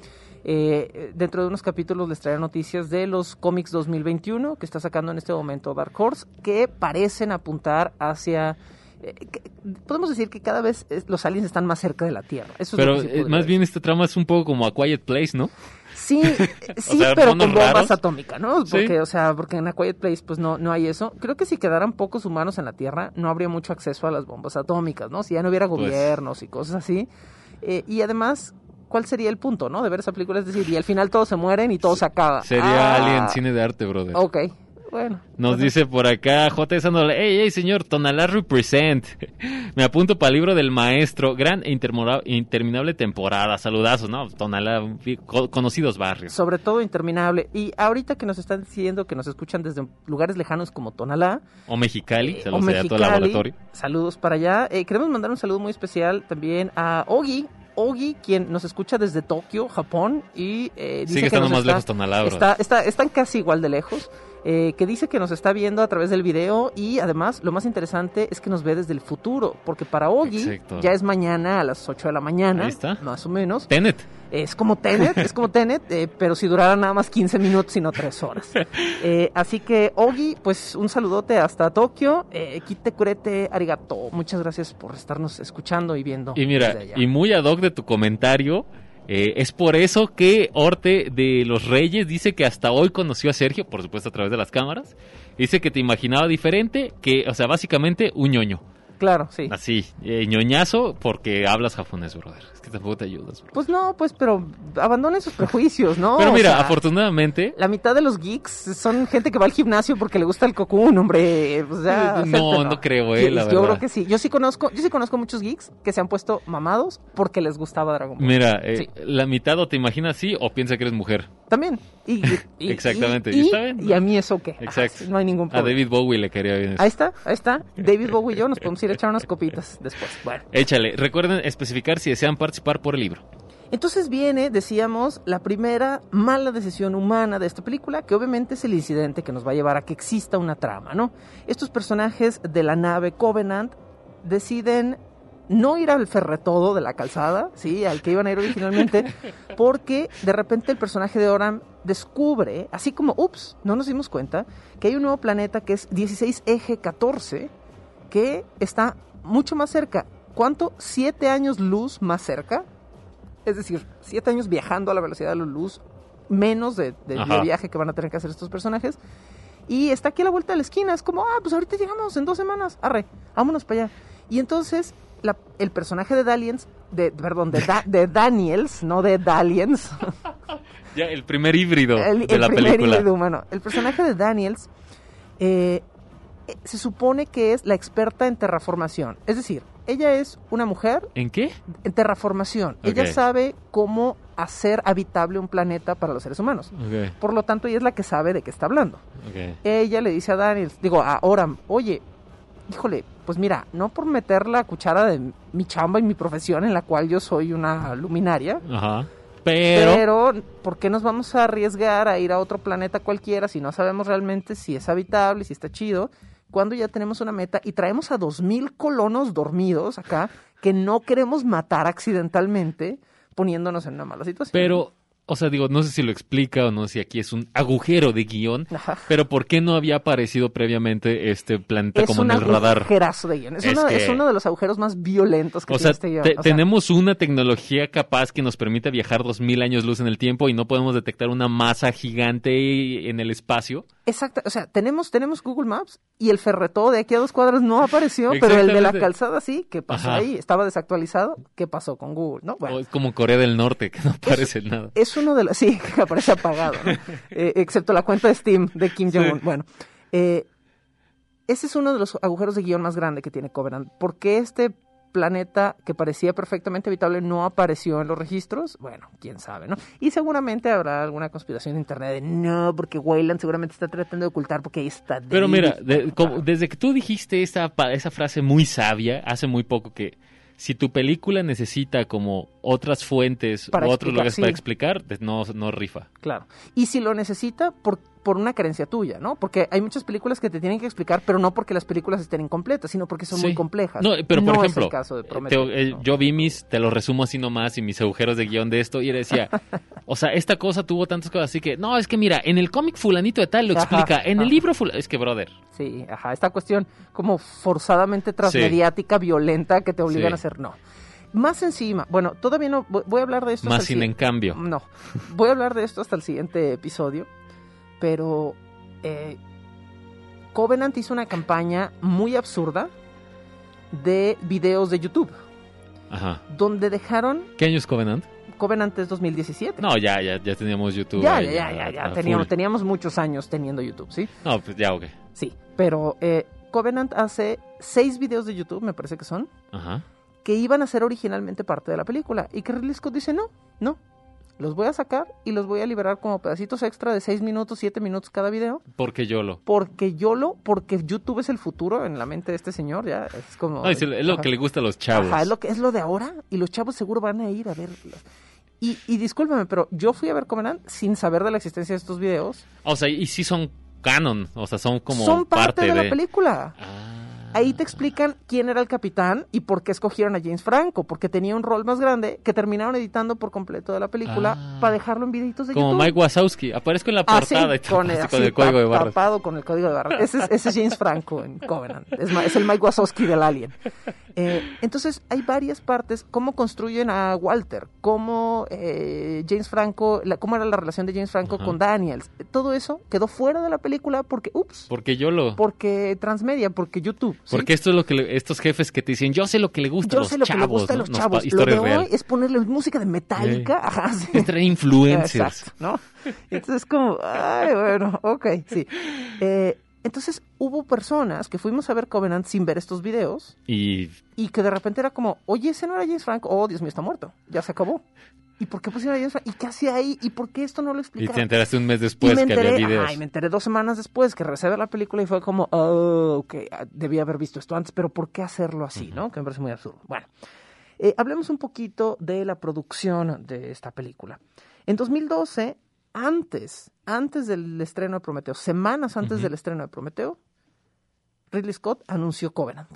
Eh, dentro de unos capítulos les traeré noticias de los cómics dos mil veintiuno que está sacando en este momento Dark Horse, que parecen apuntar hacia... eh, que- podemos decir que cada vez eh, los aliens están más cerca de la Tierra. Eso es Pero lo que sí eh, podría más decir. bien esta trama es un poco como A Quiet Place, ¿no? Sí, eh, sí, sea, pero monos con bombas raros. atómicas, ¿no? Sí. Porque, o sea, porque en A Quiet Place pues no, no hay eso. Creo que si quedaran pocos humanos en la Tierra, no habría mucho acceso a las bombas atómicas, ¿no? Si ya no hubiera Pues- gobiernos y cosas así. Eh, y además, ¿cuál sería el punto, no? De ver esa película, es decir, y al final todos se mueren y todo se acaba. Sería Ah, Alien cine de arte, brother. Ok, bueno. Nos Bueno, dice por acá J S Sandoval, hey, hey, señor, Tonalá represent. Me apunto para el libro del maestro, gran e intermora- interminable temporada. Saludazos, ¿no? Tonalá, co- conocidos barrios. Sobre todo interminable. Y ahorita que nos están diciendo que nos escuchan desde lugares lejanos como Tonalá, O Mexicali, Eh, saludos o allá a todo el Mexicali, laboratorio. Saludos para allá. Eh, queremos mandar un saludo muy especial también a Ogi. Ogi, quien nos escucha desde Tokio, Japón, y eh, dice Sigue que estando nos más está, lejos Tonalá, bro. está, está- están casi igual de lejos. Eh, que dice que nos está viendo a través del video y además lo más interesante es que nos ve desde el futuro, porque para Ogi Exacto. ya es mañana a las ocho de la mañana, Ahí está. más o menos. Tenet. Es como Tenet, es como Tenet, eh, pero si durara nada más quince minutos y no tres horas. Eh, así que, Ogi, pues un saludote hasta Tokio. Eh, Kite kurete arigato. Muchas gracias por estarnos escuchando y viendo. Y mira, desde allá. y muy ad hoc de tu comentario, eh, es por eso que Orte de los Reyes dice que hasta hoy conoció a Sergio, por supuesto a través de las cámaras. Dice que te imaginaba diferente, que, o sea, básicamente un ñoño. Claro, sí. Así, eh, ñoñazo porque hablas japonés, brother. Es que tampoco te ayudas, bro. Pues no, pues, pero abandonen sus prejuicios, ¿no? Pero O mira, sea, afortunadamente... la mitad de los geeks son gente que va al gimnasio porque le gusta el cocoon, hombre. O sea, No, acéptenlo. no creo, eh, la Yo verdad. creo que sí. Yo sí conozco, yo sí conozco muchos geeks que se han puesto mamados porque les gustaba Dragon Ball. Mira, eh, Sí. la mitad o te imaginas así o piensa que eres mujer. También. Y, y- Exactamente. Y, Y está bien, y a mí eso qué. Exacto. Ajá, no hay ningún A problema. David Bowie le quería bien eso. Ahí está, ahí está. David Bowie y yo nos podemos ir a echar unas copitas después. Bueno. Échale. Recuerden especificar si desean participar por el libro. Entonces viene, decíamos, la primera mala decisión humana de esta película, que obviamente es el incidente que nos va a llevar a que exista una trama, ¿no? Estos personajes de la nave Covenant deciden no ir al ferretodo de la calzada, ¿sí? Al que iban a ir originalmente, porque de repente el personaje de Oram descubre, así como, ups, no nos dimos cuenta, que hay un nuevo planeta que es dieciséis eje catorce, que está mucho más cerca. ¿Cuánto? ¿Siete años luz más cerca? Es decir, siete años viajando a la velocidad de la luz, menos de, de, de Ajá. viaje que van a tener que hacer estos personajes. Y está aquí a la vuelta de la esquina. Es como, ah, pues ahorita llegamos en dos semanas. Arre, vámonos para allá. Y entonces, la, el personaje de Daliens, de, perdón, de, da, de Daniels, no de Daliens. Ya, el primer híbrido el, de el la primer película. híbrido humano. El personaje de Daniels eh, eh, se supone que es la experta en terraformación. Es decir, ella es una mujer... ¿En qué? En terraformación. Okay. Ella sabe cómo hacer habitable un planeta para los seres humanos. Okay. Por lo tanto, ella es la que sabe de qué está hablando. Okay. Ella le dice a Daniel, digo, a Oram, oye, híjole, pues mira, no por meter la cuchara de mi chamba y mi profesión en la cual yo soy una luminaria... Ajá. Pero... Pero, ¿por qué nos vamos a arriesgar a ir a otro planeta cualquiera si no sabemos realmente si es habitable, si está chido, cuando ya tenemos una meta y traemos a dos mil colonos dormidos acá que no queremos matar accidentalmente poniéndonos en una mala situación? Pero, o sea, digo, no sé si lo explica o no sé si aquí es un agujero de guión, Ajá. pero ¿por qué no había aparecido previamente este planeta es como en el radar? Es un agujerazo de guión. Es, Es uno, que- es uno de los agujeros más violentos que O tiene sea, este guión. te- O sea, tenemos una tecnología capaz que nos permite viajar dos mil años luz en el tiempo y no podemos detectar una masa gigante en el espacio. Exacto, o sea, tenemos, tenemos Google Maps y el ferretó de aquí a dos cuadras no apareció, pero el de la Exactamente. calzada sí, ¿qué pasó Ajá. ahí? Estaba desactualizado, ¿qué pasó con Google? ¿No? Bueno, O es como Corea del Norte, que no aparece nada. es uno de los... Sí, que aparece apagado, ¿no? Eh, excepto la cuenta de Steam de Kim Jong-un. Sí. Bueno, eh, ese es uno de los agujeros de guión más grande que tiene Covenant. ¿Por qué este planeta que parecía perfectamente habitable no apareció en los registros? Bueno, quién sabe, ¿no? Y seguramente habrá alguna conspiración en internet de no, porque Weyland seguramente está tratando de ocultar porque ahí está Pero David. mira, de- Bueno, como- desde que tú dijiste esa, pa- esa frase muy sabia, hace muy poco que si tu película necesita como otras fuentes Para o otros explicar, lugares sí. para explicar, de- no, no rifa. Claro. Y si lo necesita, por, por una carencia tuya, ¿no? Porque hay muchas películas que te tienen que explicar, pero no porque las películas estén incompletas, sino porque son Sí. muy complejas. No, pero por No ejemplo, es el caso de eh, Prometeo, te- eh, ¿no? yo vi mis, te lo resumo así nomás, y mis agujeros de guión de esto, y decía, o sea, esta cosa tuvo tantas cosas, así que, no, es que mira, en el cómic fulanito de tal lo Ajá, explica, en el ajá. libro fulanito, es que, brother, Sí, ajá. Esta cuestión como forzadamente transmediática, violenta, que te obligan Sí. a hacer no. Más encima, bueno, todavía no, voy voy a hablar de esto. más hasta el sin en si- cambio. No, voy a hablar de esto hasta el siguiente episodio, pero eh, Covenant hizo una campaña muy absurda de videos de YouTube, Ajá. donde dejaron, ¿Qué año es Covenant? Covenant es dos mil diecisiete. No, ya, ya, ya teníamos YouTube. ya, ahí, ya, ya, ya, ya, a teníamos, full. teníamos muchos años teniendo YouTube, ¿sí? No, pues ya, ok. Sí, pero eh, Covenant hace seis videos de YouTube, me parece que son, Ajá. que iban a ser originalmente parte de la película. Y que Ridley Scott dice, no, no, los voy a sacar y los voy a liberar como pedacitos extra de seis minutos, siete minutos cada video. Porque yo lo. Porque yo lo, porque YouTube es el futuro en la mente de este señor, ya, es como... No, es, el- es lo Ajá. que le gusta a los chavos. Ajá, es lo, que, es lo de ahora y los chavos seguro van a ir a ver... Y, y discúlpame, pero yo fui a ver Covenant sin saber de la existencia de estos videos. O sea, y sí son canon, o sea, son como Son parte, de, de la película. Ah. Ahí te explican quién era el capitán y por qué escogieron a James Franco, porque tenía un rol más grande que terminaron editando por completo de la película Ah. para dejarlo en videitos de Como YouTube. Mike Wazowski, aparezco en la Ah, sí, portada y todo, con el, así, con así, el código de tap- barras. tapado con el código de barras. Ese es, ese es James Franco en Covenant. Es, ma- es el Mike Wazowski del Alien. Eh, entonces, hay varias partes. Cómo construyen a Walter, cómo eh, James Franco, la, cómo era la relación de James Franco Ajá. con Daniels. Todo eso quedó fuera de la película porque, ups, Porque yo lo... porque Transmedia, porque YouTube. ¿sí? Porque esto es lo que le- estos jefes que te dicen, yo sé lo que le gusta Yo a los sé lo chavos, que le gusta a ¿no? los Nos chavos. pa- Lo historia de real. hoy es ponerle música de Metallica. Ajá, sí. Es traer influencers. Exacto, ¿no? Entonces como, ay, bueno, ok, sí. Eh, entonces hubo personas que fuimos a ver Covenant sin ver estos videos Y y que de repente era como, oye, ese no era James Franco. Oh, Dios mío, está muerto. Ya se acabó. ¿Y por qué pusieron a James Franco? ¿Y qué hacía ahí? ¿Y por qué esto no lo Y explicaron? te enteraste un mes Y después me que enteré, había videos. ajá, y me enteré dos semanas después que regresé a ver la película y fue como, oh, ok, ah, debí haber visto esto antes, pero ¿por qué hacerlo así, no? Que me parece muy absurdo. Bueno, eh, hablemos un poquito de la producción de esta película. En dos mil doce, antes, antes del estreno de Prometeo, semanas antes Ujú. del estreno de Prometeo, Ridley Scott anunció Covenant.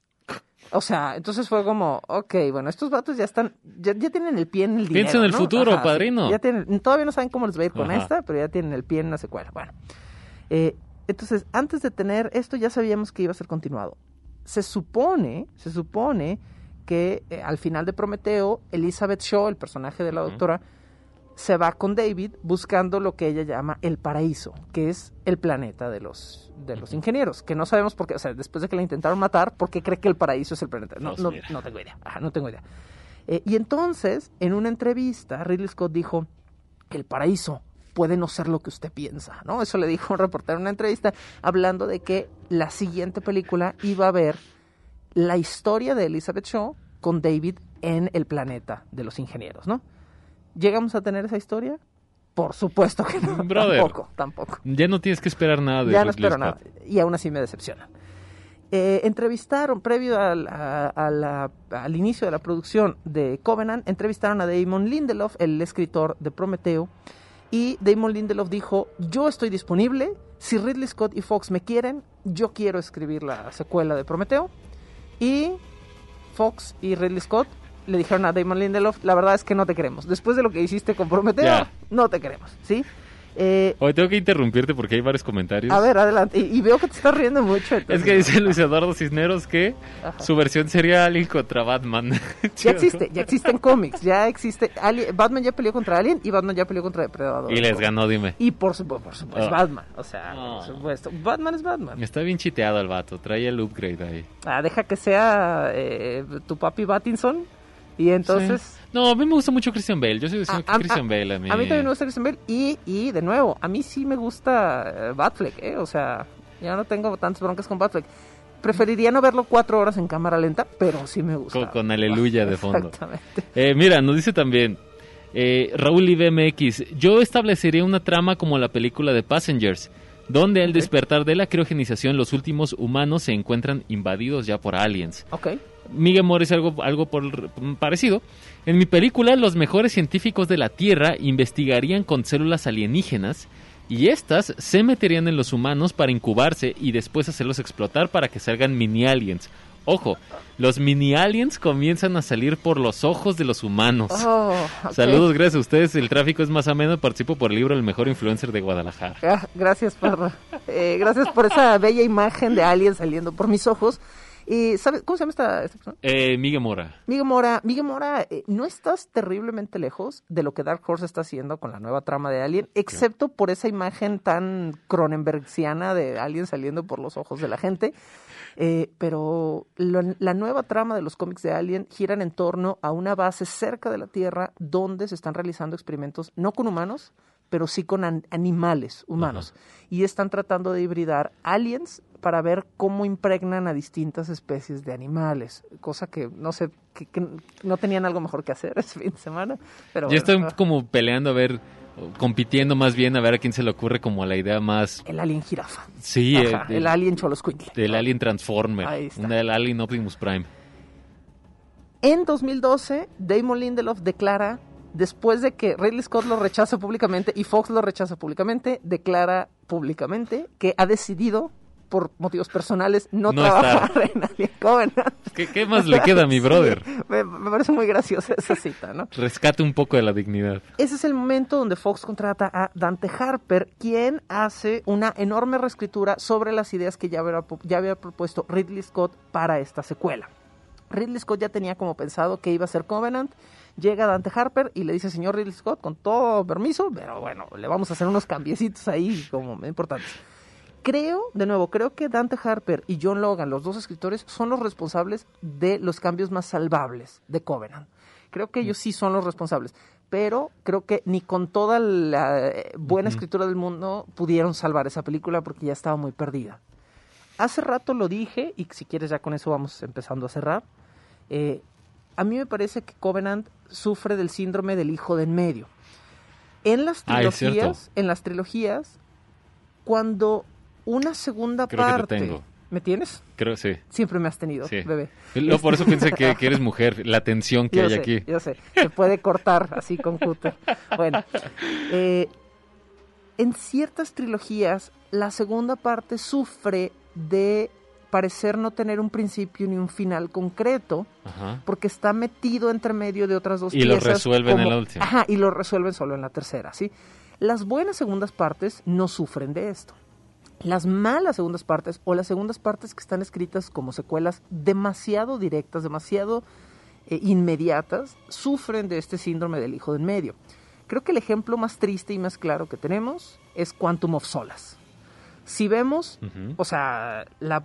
O sea, entonces fue como, ok, bueno, estos vatos ya están, ya, ya tienen el pie en el dinero, Piensa en el ¿no? futuro, Ajá, sí, padrino. ya tienen, todavía no saben cómo les va a ir con Ajá. esta, pero ya tienen el pie en una secuela. Bueno, eh, entonces, antes de tener esto ya sabíamos que iba a ser continuado. Se supone, se supone que eh, al final de Prometeo, Elizabeth Shaw, el personaje de la Ujú. doctora, se va con David buscando lo que ella llama el paraíso, que es el planeta de los, de los ingenieros, que no sabemos por qué, o sea, después de que la intentaron matar, ¿por qué cree que el paraíso es el planeta? No, Pues no, mira. no tengo idea, ajá, no tengo idea. Eh, y entonces, en una entrevista, Ridley Scott dijo que el paraíso puede no ser lo que usted piensa, ¿no? Eso le dijo un reportero en una entrevista, hablando de que la siguiente película iba a ver la historia de Elizabeth Shaw con David en el planeta de los ingenieros, ¿no? ¿Llegamos a tener esa historia? Por supuesto que no. Brother, tampoco, tampoco. Ya no tienes que esperar nada de Ya no Ridley espero Scott. nada. Y aún así me decepcionan. Eh, entrevistaron, previo al, a, a la, al inicio de la producción de Covenant, entrevistaron a Damon Lindelof, el escritor de Prometeo, y Damon Lindelof dijo, yo estoy disponible, si Ridley Scott y Fox me quieren, yo quiero escribir la secuela de Prometeo. Y Fox y Ridley Scott le dijeron a Damon Lindelof, la verdad es que no te queremos. Después de lo que hiciste con Prometeo, Ya. no te queremos, ¿sí? Eh, Hoy tengo que interrumpirte porque hay varios comentarios. a ver, adelante. Y, y veo que te estás riendo mucho. Entonces, Es que dice Luis Eduardo Cisneros que Ajá. su versión sería Alien contra Batman. Ya existe, ya existen cómics, ya existe. Alien, Batman ya peleó contra Alien y Batman ya peleó contra Depredador. Y les ganó, dime. Y por supuesto, por supuesto, Oh. Batman. O sea, Oh. por supuesto. Batman es Batman. Está bien chiteado el vato, trae el upgrade ahí. Ah, deja que sea eh, tu papi Battinson. Y entonces. Sí. No, a mí me gusta mucho Christian Bale. Yo soy diciendo A- que a- Christian a- Bale a mí. A mí también me gusta Christian Bale. Y, y de nuevo, a mí sí me gusta eh, Batfleck, ¿eh? O sea, ya no tengo tantas broncas con Batfleck. Preferiría no verlo cuatro horas en cámara lenta, pero sí me gusta. Con, con Aleluya de fondo. Exactamente. Eh, mira, nos dice también eh, Raúl I B M X. Yo establecería una trama como la película de Passengers, donde al despertar de la criogenización los últimos humanos se encuentran invadidos ya por aliens. Ok. Miguel Morris algo, algo por, parecido. En mi película, los mejores científicos de la Tierra investigarían con células alienígenas y estas se meterían en los humanos para incubarse y después hacerlos explotar para que salgan mini-aliens. Ojo, los mini-aliens comienzan a salir por los ojos de los humanos. Oh, ok. Saludos, gracias a ustedes. El tráfico es más ameno. Participo por el libro El mejor influencer de Guadalajara. Ah, gracias por, eh, gracias por esa bella imagen de alguien saliendo por mis ojos. Y ¿sabes cómo se llama esta, esta persona? Eh, Miguel Mora. Miguel Mora, Miguel Mora, eh, no estás terriblemente lejos de lo que Dark Horse está haciendo con la nueva trama de Alien, excepto por esa imagen tan Cronenbergsiana de Alien saliendo por los ojos de la gente. Eh, pero lo, la nueva trama de los cómics de Alien giran en torno a una base cerca de la Tierra donde se están realizando experimentos no con humanos, pero sí con an- animales humanos. Uh-huh. Y están tratando de hibridar aliens para ver cómo impregnan a distintas especies de animales, cosa que no sé, que, que no tenían algo mejor que hacer ese fin de semana. Pero Ya bueno, están como peleando a ver, compitiendo más bien a ver a quién se le ocurre como la idea más... el alien jirafa. Sí, Ajá, eh, el alien choloscuincle. del Alien Transformer, Ahí está. un del Alien Optimus Prime. En dos mil doce, Damon Lindelof declara, después de que Ridley Scott lo rechaza públicamente y Fox lo rechaza públicamente, declara públicamente que ha decidido, por motivos personales, no, No trabajar estar. en Alien Covenant. ¿Qué, qué más le queda a mi brother? Sí, me, me parece muy graciosa esa cita, ¿no? Rescate un poco de la dignidad. Ese es el momento donde Fox contrata a Dante Harper, quien hace una enorme reescritura sobre las ideas que ya había, ya había propuesto Ridley Scott para esta secuela. Ridley Scott ya tenía como pensado que iba a ser Covenant. Llega Dante Harper y le dice, señor Ridley Scott, con todo permiso, pero bueno, le vamos a hacer unos cambiecitos ahí como muy importantes. Creo, de nuevo, creo que Dante Harper y John Logan, los dos escritores, son los responsables de los cambios más salvables de Covenant. Creo que ellos sí son los responsables, pero creo que ni con toda la buena uh-huh. escritura del mundo pudieron salvar esa película porque ya estaba muy perdida. Hace rato lo dije, y si quieres ya con eso vamos empezando a cerrar. Eh, a mí me parece que Covenant sufre del síndrome del hijo de en medio. En las trilogías, en las trilogías, cuando una segunda Creo parte... Que te tengo. ¿Me tienes? Creo sí. Siempre me has tenido, sí. bebé. No, por eso pensé que, que eres mujer, la tensión que yo hay sé, aquí. Yo sé, se puede cortar así con cúter. Bueno, eh, en ciertas trilogías, la segunda parte sufre de parecer no tener un principio ni un final concreto, Ajá. porque está metido entre medio de otras dos y piezas. Y lo resuelven como, en la última. Ajá, y lo resuelven solo en la tercera, ¿sí? Las buenas segundas partes no sufren de esto. Las malas segundas partes, o las segundas partes que están escritas como secuelas demasiado directas, demasiado eh, inmediatas, sufren de este síndrome del hijo de en medio. Creo que el ejemplo más triste y más claro que tenemos es Quantum of Solace. Si vemos, uh-huh. o sea, la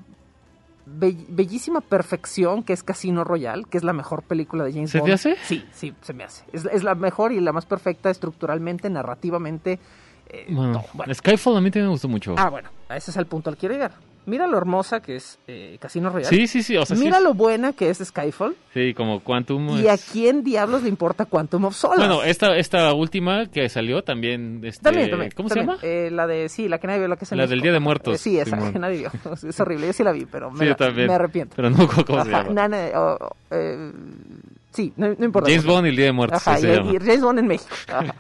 be- bellísima perfección que es Casino Royale, que es la mejor película de James ¿Se Bond. ¿Se te hace? Sí, sí, se me hace. Es, es la mejor y la más perfecta estructuralmente, narrativamente, eh, Bueno, todo. Bueno. Skyfall a mí también me gustó mucho. Ah, bueno, a ese es el punto al que quiero llegar. Mira lo hermosa que es eh, Casino Royale. Sí, sí, sí. O sea, Mira sí, lo buena que es Skyfall. Sí, como Quantum. ¿Y a es- quién diablos le importa Quantum of Solace? Bueno, esta, esta última que salió también. Este, También, también. ¿Cómo también. se llama? Eh, la de, sí, la que nadie vio, la que es en La México. del Día de Muertos, Eh, sí, esa Simón. que nadie vio. Es horrible, yo sí la vi, pero me, Sí, yo la- también. me arrepiento. Pero no, ¿cómo se Ajá, llama? nana, oh, oh, eh, sí, no, no importa. James Bond y el Día de Muertos. Ajá, así y, se llama. y James Bond en México. Ajá.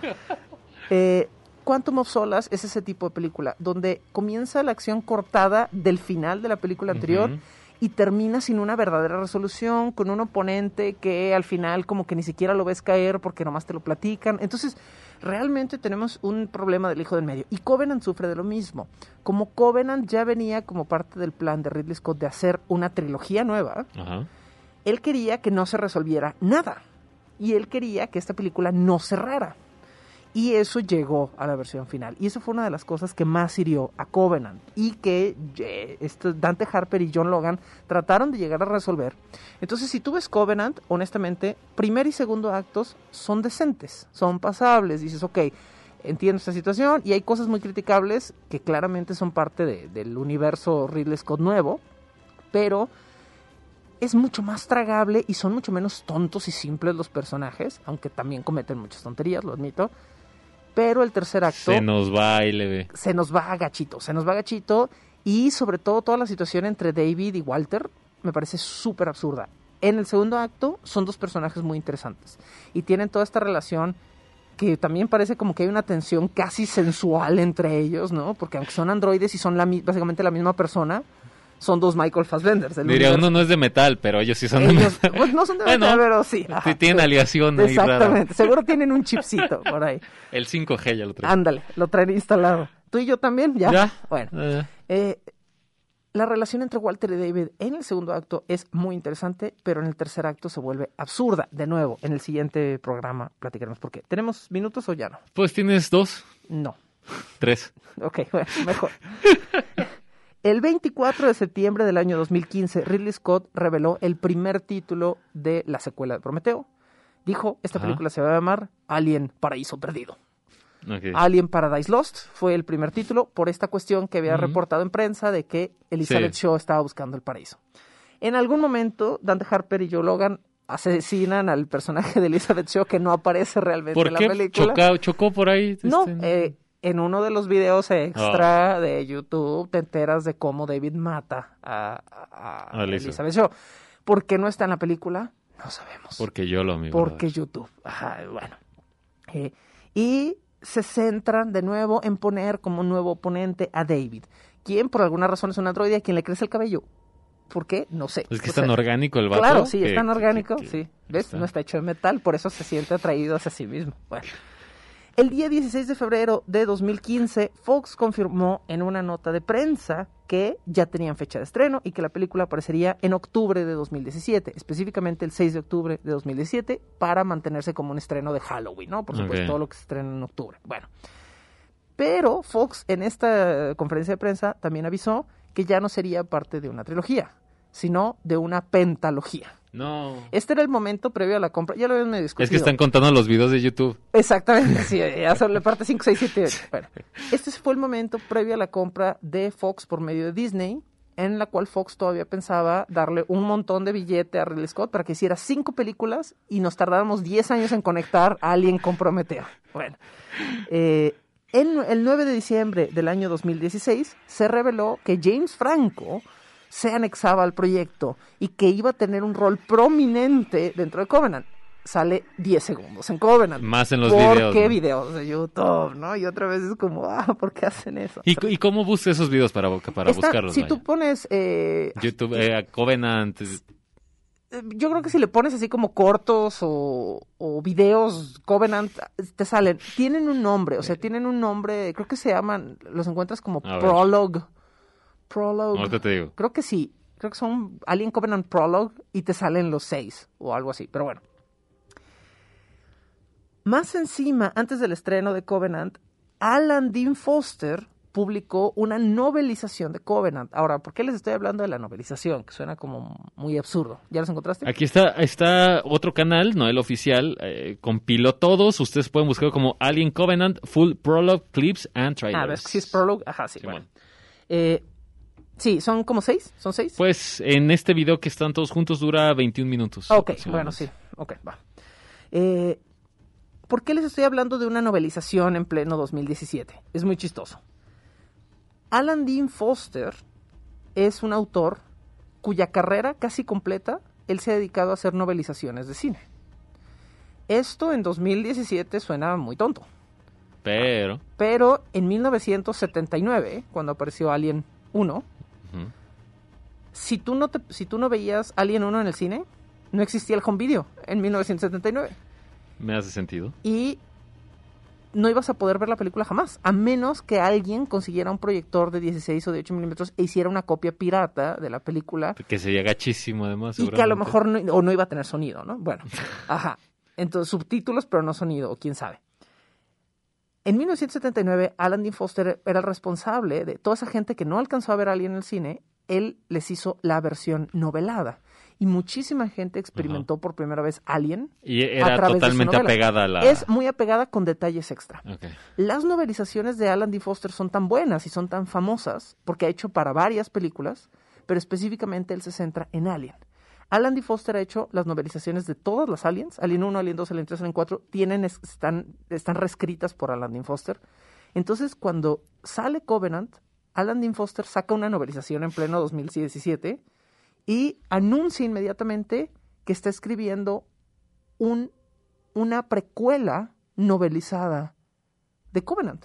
Eh, Quantum of Solace es ese tipo de película donde comienza la acción cortada del final de la película anterior Ujú. y termina sin una verdadera resolución, con un oponente que al final como que ni siquiera lo ves caer porque nomás te lo platican. Entonces, realmente tenemos un problema del hijo del medio. Y Covenant sufre de lo mismo. Como Covenant ya venía como parte del plan de Ridley Scott de hacer una trilogía nueva, Ajá. él quería que no se resolviera nada. Y él quería que esta película no cerrara. Y eso llegó a la versión final. Y eso fue una de las cosas que más hirió a Covenant. Y que eh, esto, Dante Harper y John Logan trataron de llegar a resolver. Entonces, si tú ves Covenant, honestamente, primer y segundo actos son decentes, son pasables. Dices, ok, entiendo esta situación. Y hay cosas muy criticables que claramente son parte de, del universo Ridley Scott nuevo. Pero es mucho más tragable y son mucho menos tontos y simples los personajes. Aunque también cometen muchas tonterías, lo admito. Pero el tercer acto Se nos va y le ve. se nos va agachito, se nos va agachito y sobre todo toda la situación entre David y Walter me parece súper absurda. En el segundo acto son dos personajes muy interesantes y tienen toda esta relación que también parece como que hay una tensión casi sensual entre ellos, ¿no? Porque aunque son androides y son la, mi- básicamente la misma persona, son dos Michael Fassbenders. del Diría, universo. uno no es de metal, pero ellos sí son de Ellos, metal. pues no son de Bueno, metal, pero sí. sí Ajá, tienen sí. aleación ahí rara. Exactamente, seguro tienen un chipcito por ahí. El cinco G ya lo trae. Ándale, lo traen instalado. ¿Tú y yo también? Ya. Ya. Bueno. Eh, Eh, la relación entre Walter y David en el segundo acto es muy interesante, pero en el tercer acto se vuelve absurda. De nuevo, en el siguiente programa platicaremos por qué. ¿Tenemos minutos o ya no? pues tienes dos, No. tres. Ok, bueno, mejor. El veinticuatro de septiembre del año dos mil quince, Ridley Scott reveló el primer título de la secuela de Prometeo. Dijo, esta Ajá. película se va a llamar Alien Paraíso Perdido. Okay. Alien Paradise Lost fue el primer título por esta cuestión que había Ujú. reportado en prensa de que Elizabeth Sí. Shaw estaba buscando el paraíso. En algún momento, Dante Harper y Joe Logan asesinan al personaje de Elizabeth Shaw que no aparece realmente ¿Por en la qué película. chocó, chocó por ahí? No, este, eh, en uno de los videos extra de YouTube te enteras de cómo David mata a, a- a A Elizabeth. Elizabeth Shaw. ¿Por qué no está en la película? No sabemos. Porque yo lo amigo. Porque YouTube. Ajá, bueno. Eh, y se centran de nuevo en poner como un nuevo oponente a David, quien por alguna razón es un androide a quien le crece el cabello. ¿Por qué? No sé. Es que O es tan sea, orgánico el vato. Claro, sí, que- es tan que- orgánico, que- sí. que ¿Ves? está. No está hecho de metal, por eso se siente atraído hacia sí mismo. Bueno. El día dieciséis de febrero de dos mil quince, Fox confirmó en una nota de prensa que ya tenían fecha de estreno y que la película aparecería en octubre de dos mil diecisiete, específicamente el seis de octubre de dos mil diecisiete, para mantenerse como un estreno de Halloween, ¿no? Por supuesto, Ok. todo lo que se estrena en octubre. Bueno. Pero Fox en esta conferencia de prensa también avisó que ya no sería parte de una trilogía, sino de una pentalogía. No. Este era el momento previo a la compra. Ya lo habían medio discutido. Es que están contando los videos de YouTube. Exactamente, sí, ya son la parte cinco, seis, siete, ocho. Bueno, este fue el momento previo a la compra de Fox por medio de Disney, en la cual Fox todavía pensaba darle un montón de billete a Ridley Scott para que hiciera cinco películas y nos tardáramos diez años en conectar a Alien con Prometeo. Bueno, eh, en el nueve de diciembre del año dos mil dieciséis se reveló que James Franco se anexaba al proyecto y que iba a tener un rol prominente dentro de Covenant. Sale diez segundos en Covenant. Más en los ¿Por videos, qué ¿no? videos de YouTube, no? Y otra vez es como, ah, ¿por qué hacen eso? ¿Y, y cómo buscas esos videos para, para Está- buscarlos? si vaya? tú pones... eh, YouTube, eh, Covenant. eh, yo creo que si le pones así como cortos o, o videos Covenant, te salen. Tienen un nombre, o sea, tienen un nombre, creo que se llaman, los encuentras como A ver. Prologue. Prologue. Ahorita te digo. Creo que sí. Creo que son Alien Covenant Prologue y te salen los seis o algo así. Pero bueno. Más encima, antes del estreno de Covenant, Alan Dean Foster publicó una novelización de Covenant. Ahora, ¿por qué les estoy hablando de la novelización? Que suena como muy absurdo. ¿Ya los encontraste? Aquí está, está otro canal, no el oficial, eh, compiló todos. Ustedes pueden buscar como Alien Covenant, Full Prologue, Clips and Trailers. Ah, ¿ves? Si es Prologue, ajá, sí, Sí, bueno. bueno. Eh, sí, ¿son como seis? ¿Son seis? Pues en este video que están todos juntos dura veintiún minutos. Ok, aproximadamente. bueno, sí. Ok, va. Eh, ¿Por qué les estoy hablando de una novelización en pleno dos mil diecisiete? Es muy chistoso. Alan Dean Foster es un autor cuya carrera casi completa él se ha dedicado a hacer novelizaciones de cine. Esto en dos mil diecisiete suena muy tonto. Pero... Pero en mil novecientos setenta y nueve, cuando apareció Alien uno, Uh-huh. si tú no te, si tú no veías Alien uno en el cine, no existía el home video en mil novecientos setenta y nueve. Me hace sentido. Y no ibas a poder ver la película jamás, a menos que alguien consiguiera un proyector de dieciséis o de ocho milímetros e hiciera una copia pirata de la película. Que sería gachísimo además. Y que a lo seguramente. mejor no, o no iba a tener sonido, ¿no? Bueno, ajá. Entonces, subtítulos, pero no sonido, o quién sabe. En mil novecientos setenta y nueve, Alan Dean Foster era el responsable de toda esa gente que no alcanzó a ver a Alien en el cine. Él les hizo la versión novelada. Y muchísima gente experimentó uh-huh. por primera vez Alien. Y a era través de su totalmente novela. apegada a la... Es muy apegada con detalles extra. Okay. Las novelizaciones de Alan Dean Foster son tan buenas y son tan famosas porque ha hecho para varias películas, pero específicamente él se centra en Alien. Alan Dean Foster ha hecho las novelizaciones de todas las Aliens. Alien uno, Alien dos, Alien tres, Alien cuatro. Tienen, están, están reescritas por Alan Dean Foster. Entonces, cuando sale Covenant, Alan Dean Foster saca una novelización en pleno dos mil diecisiete y anuncia inmediatamente que está escribiendo un, una precuela novelizada de Covenant.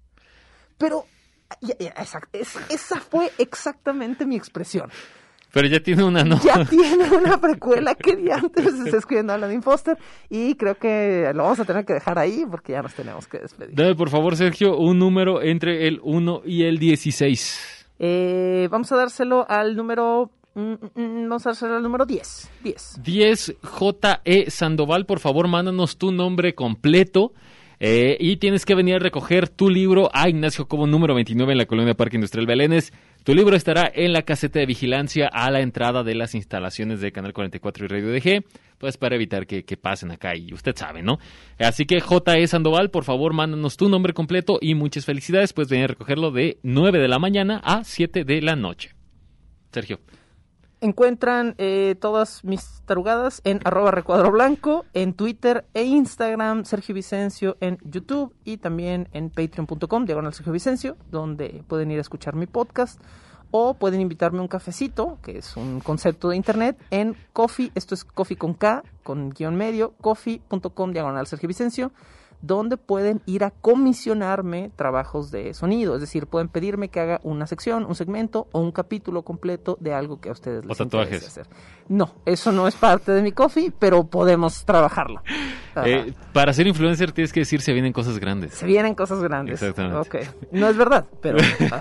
Pero ya, ya, esa, es, esa fue exactamente mi expresión. Pero ya tiene una, ¿no? Ya tiene una precuela que ya antes está escribiendo Alan Dean Foster y creo que lo vamos a tener que dejar ahí porque ya nos tenemos que despedir. Dame, por favor, Sergio, un número entre el uno y el dieciséis. Eh, vamos a dárselo al número... Mm, mm, vamos a dárselo al número diez. diez. diez, J E Sandoval, por favor, mándanos tu nombre completo. Eh, y tienes que venir a recoger tu libro a Ignacio Cobo número veintinueve en la Colonia Parque Industrial Belénes. Tu libro estará en la caseta de vigilancia a la entrada de las instalaciones de Canal cuarenta y cuatro y Radio D G, pues para evitar que, que pasen acá y usted sabe, ¿no? Así que J E Sandoval, por favor, mándanos tu nombre completo y muchas felicidades. Puedes venir a recogerlo de nueve de la mañana a siete de la noche. Sergio. Encuentran eh, todas mis tarugadas en arroba recuadro blanco, en Twitter e Instagram, Sergio Vicencio en YouTube y también en patreon punto com, diagonal Sergio Vicencio, donde pueden ir a escuchar mi podcast o pueden invitarme a un cafecito, que es un concepto de internet, en Coffee, esto es Coffee con K, con guión medio, coffee punto com, diagonal Sergio Vicencio, donde pueden ir a comisionarme trabajos de sonido. Es decir, pueden pedirme que haga una sección, un segmento o un capítulo completo de algo que a ustedes les interese hacer. No, eso no es parte de mi coffee, pero podemos trabajarlo. Eh, para ser influencer tienes que decir se vienen cosas grandes. Se vienen cosas grandes. Exactamente. Okay. No es verdad, pero...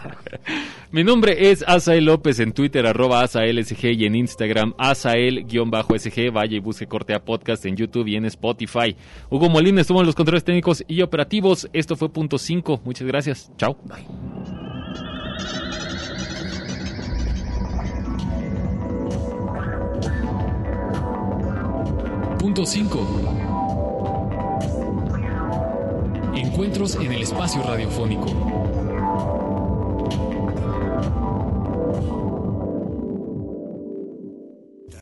Mi nombre es Asael López, en Twitter, arroba AsaelSG, y en Instagram, Asael-SG. Vaya y busque Cortea Podcast en YouTube y en Spotify. Hugo Molina estuvo en los controles técnicos y operativos. Esto fue Punto cinco. Muchas gracias. Chao. Bye. Punto cinco. Encuentros en el espacio radiofónico.